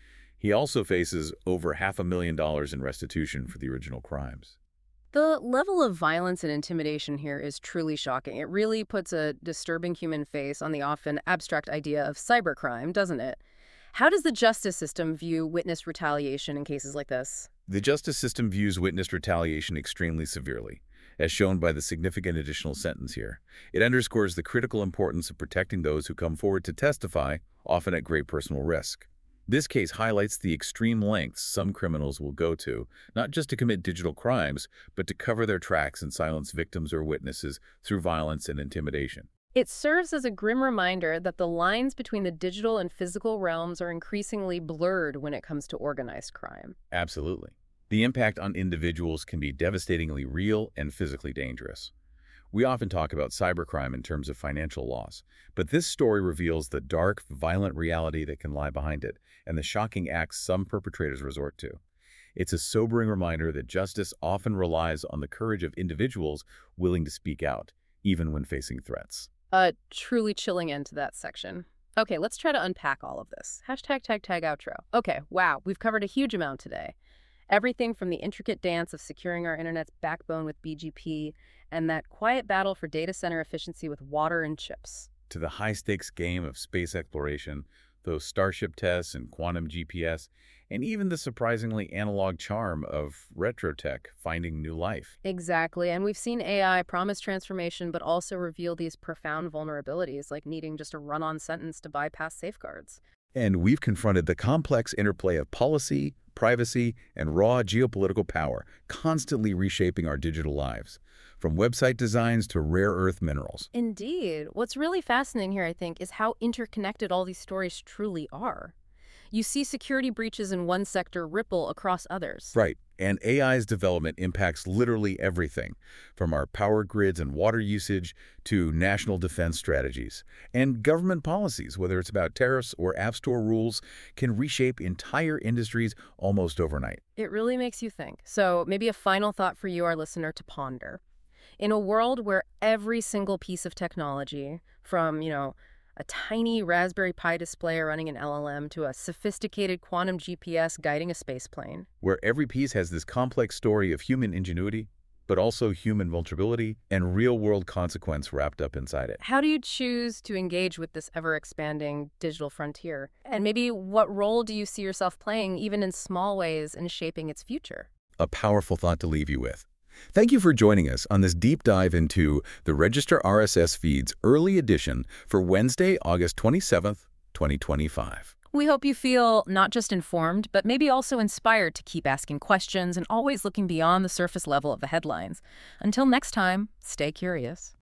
He also faces over half a million dollars in restitution for the original crimes. The level of violence and intimidation here is truly shocking. It really puts a disturbing human face on the often abstract idea of cybercrime, doesn't it? How does the justice system view witness retaliation in cases like this? The justice system views witness retaliation extremely severely, as shown by the significant additional sentence here. It underscores the critical importance of protecting those who come forward to testify, often at great personal risk. This case highlights the extreme lengths some criminals will go to, not just to commit digital crimes, but to cover their tracks and silence victims or witnesses through violence and intimidation. It serves as a grim reminder that the lines between the digital and physical realms are increasingly blurred when it comes to organized crime. Absolutely. The impact on individuals can be devastatingly real and physically dangerous. We often talk about cybercrime in terms of financial loss, but this story reveals the dark, violent reality that can lie behind it and the shocking acts some perpetrators resort to. It's a sobering reminder that justice often relies on the courage of individuals willing to speak out, even when facing threats. A truly chilling end to that section. Okay, let's try to unpack all of this. Hashtag tag tag outro. Okay, wow, we've covered a huge amount today. Everything from the intricate dance of securing our internet's backbone with B G P and that quiet battle for data center efficiency with water and chips. To the high-stakes game of space exploration, those Starship tests and quantum G P S, and even the surprisingly analog charm of retro tech finding new life. Exactly, and we've seen A I promise transformation but also reveal these profound vulnerabilities, like needing just a run-on sentence to bypass safeguards. And we've confronted the complex interplay of policy, privacy, and raw geopolitical power, constantly reshaping our digital lives, from website designs to rare earth minerals. Indeed. What's really fascinating here, I think, is how interconnected all these stories truly are. You see security breaches in one sector ripple across others. Right, and A I's development impacts literally everything, from our power grids and water usage to national defense strategies. And government policies, whether it's about tariffs or app store rules, can reshape entire industries almost overnight. It really makes you think. So maybe a final thought for you, our listener, to ponder. In a world where every single piece of technology, from, you know, a tiny Raspberry Pi display running an L L M to a sophisticated quantum G P S guiding a spaceplane. Where every piece has this complex story of human ingenuity, but also human vulnerability and real-world consequence wrapped up inside it. How do you choose to engage with this ever-expanding digital frontier? And maybe what role do you see yourself playing, even in small ways, in shaping its future? A powerful thought to leave you with. Thank you for joining us on this deep dive into the Register R S S Feeds Early Edition for Wednesday, August twenty-seventh, twenty twenty-five. We hope you feel not just informed, but maybe also inspired to keep asking questions and always looking beyond the surface level of the headlines. Until next time, stay curious.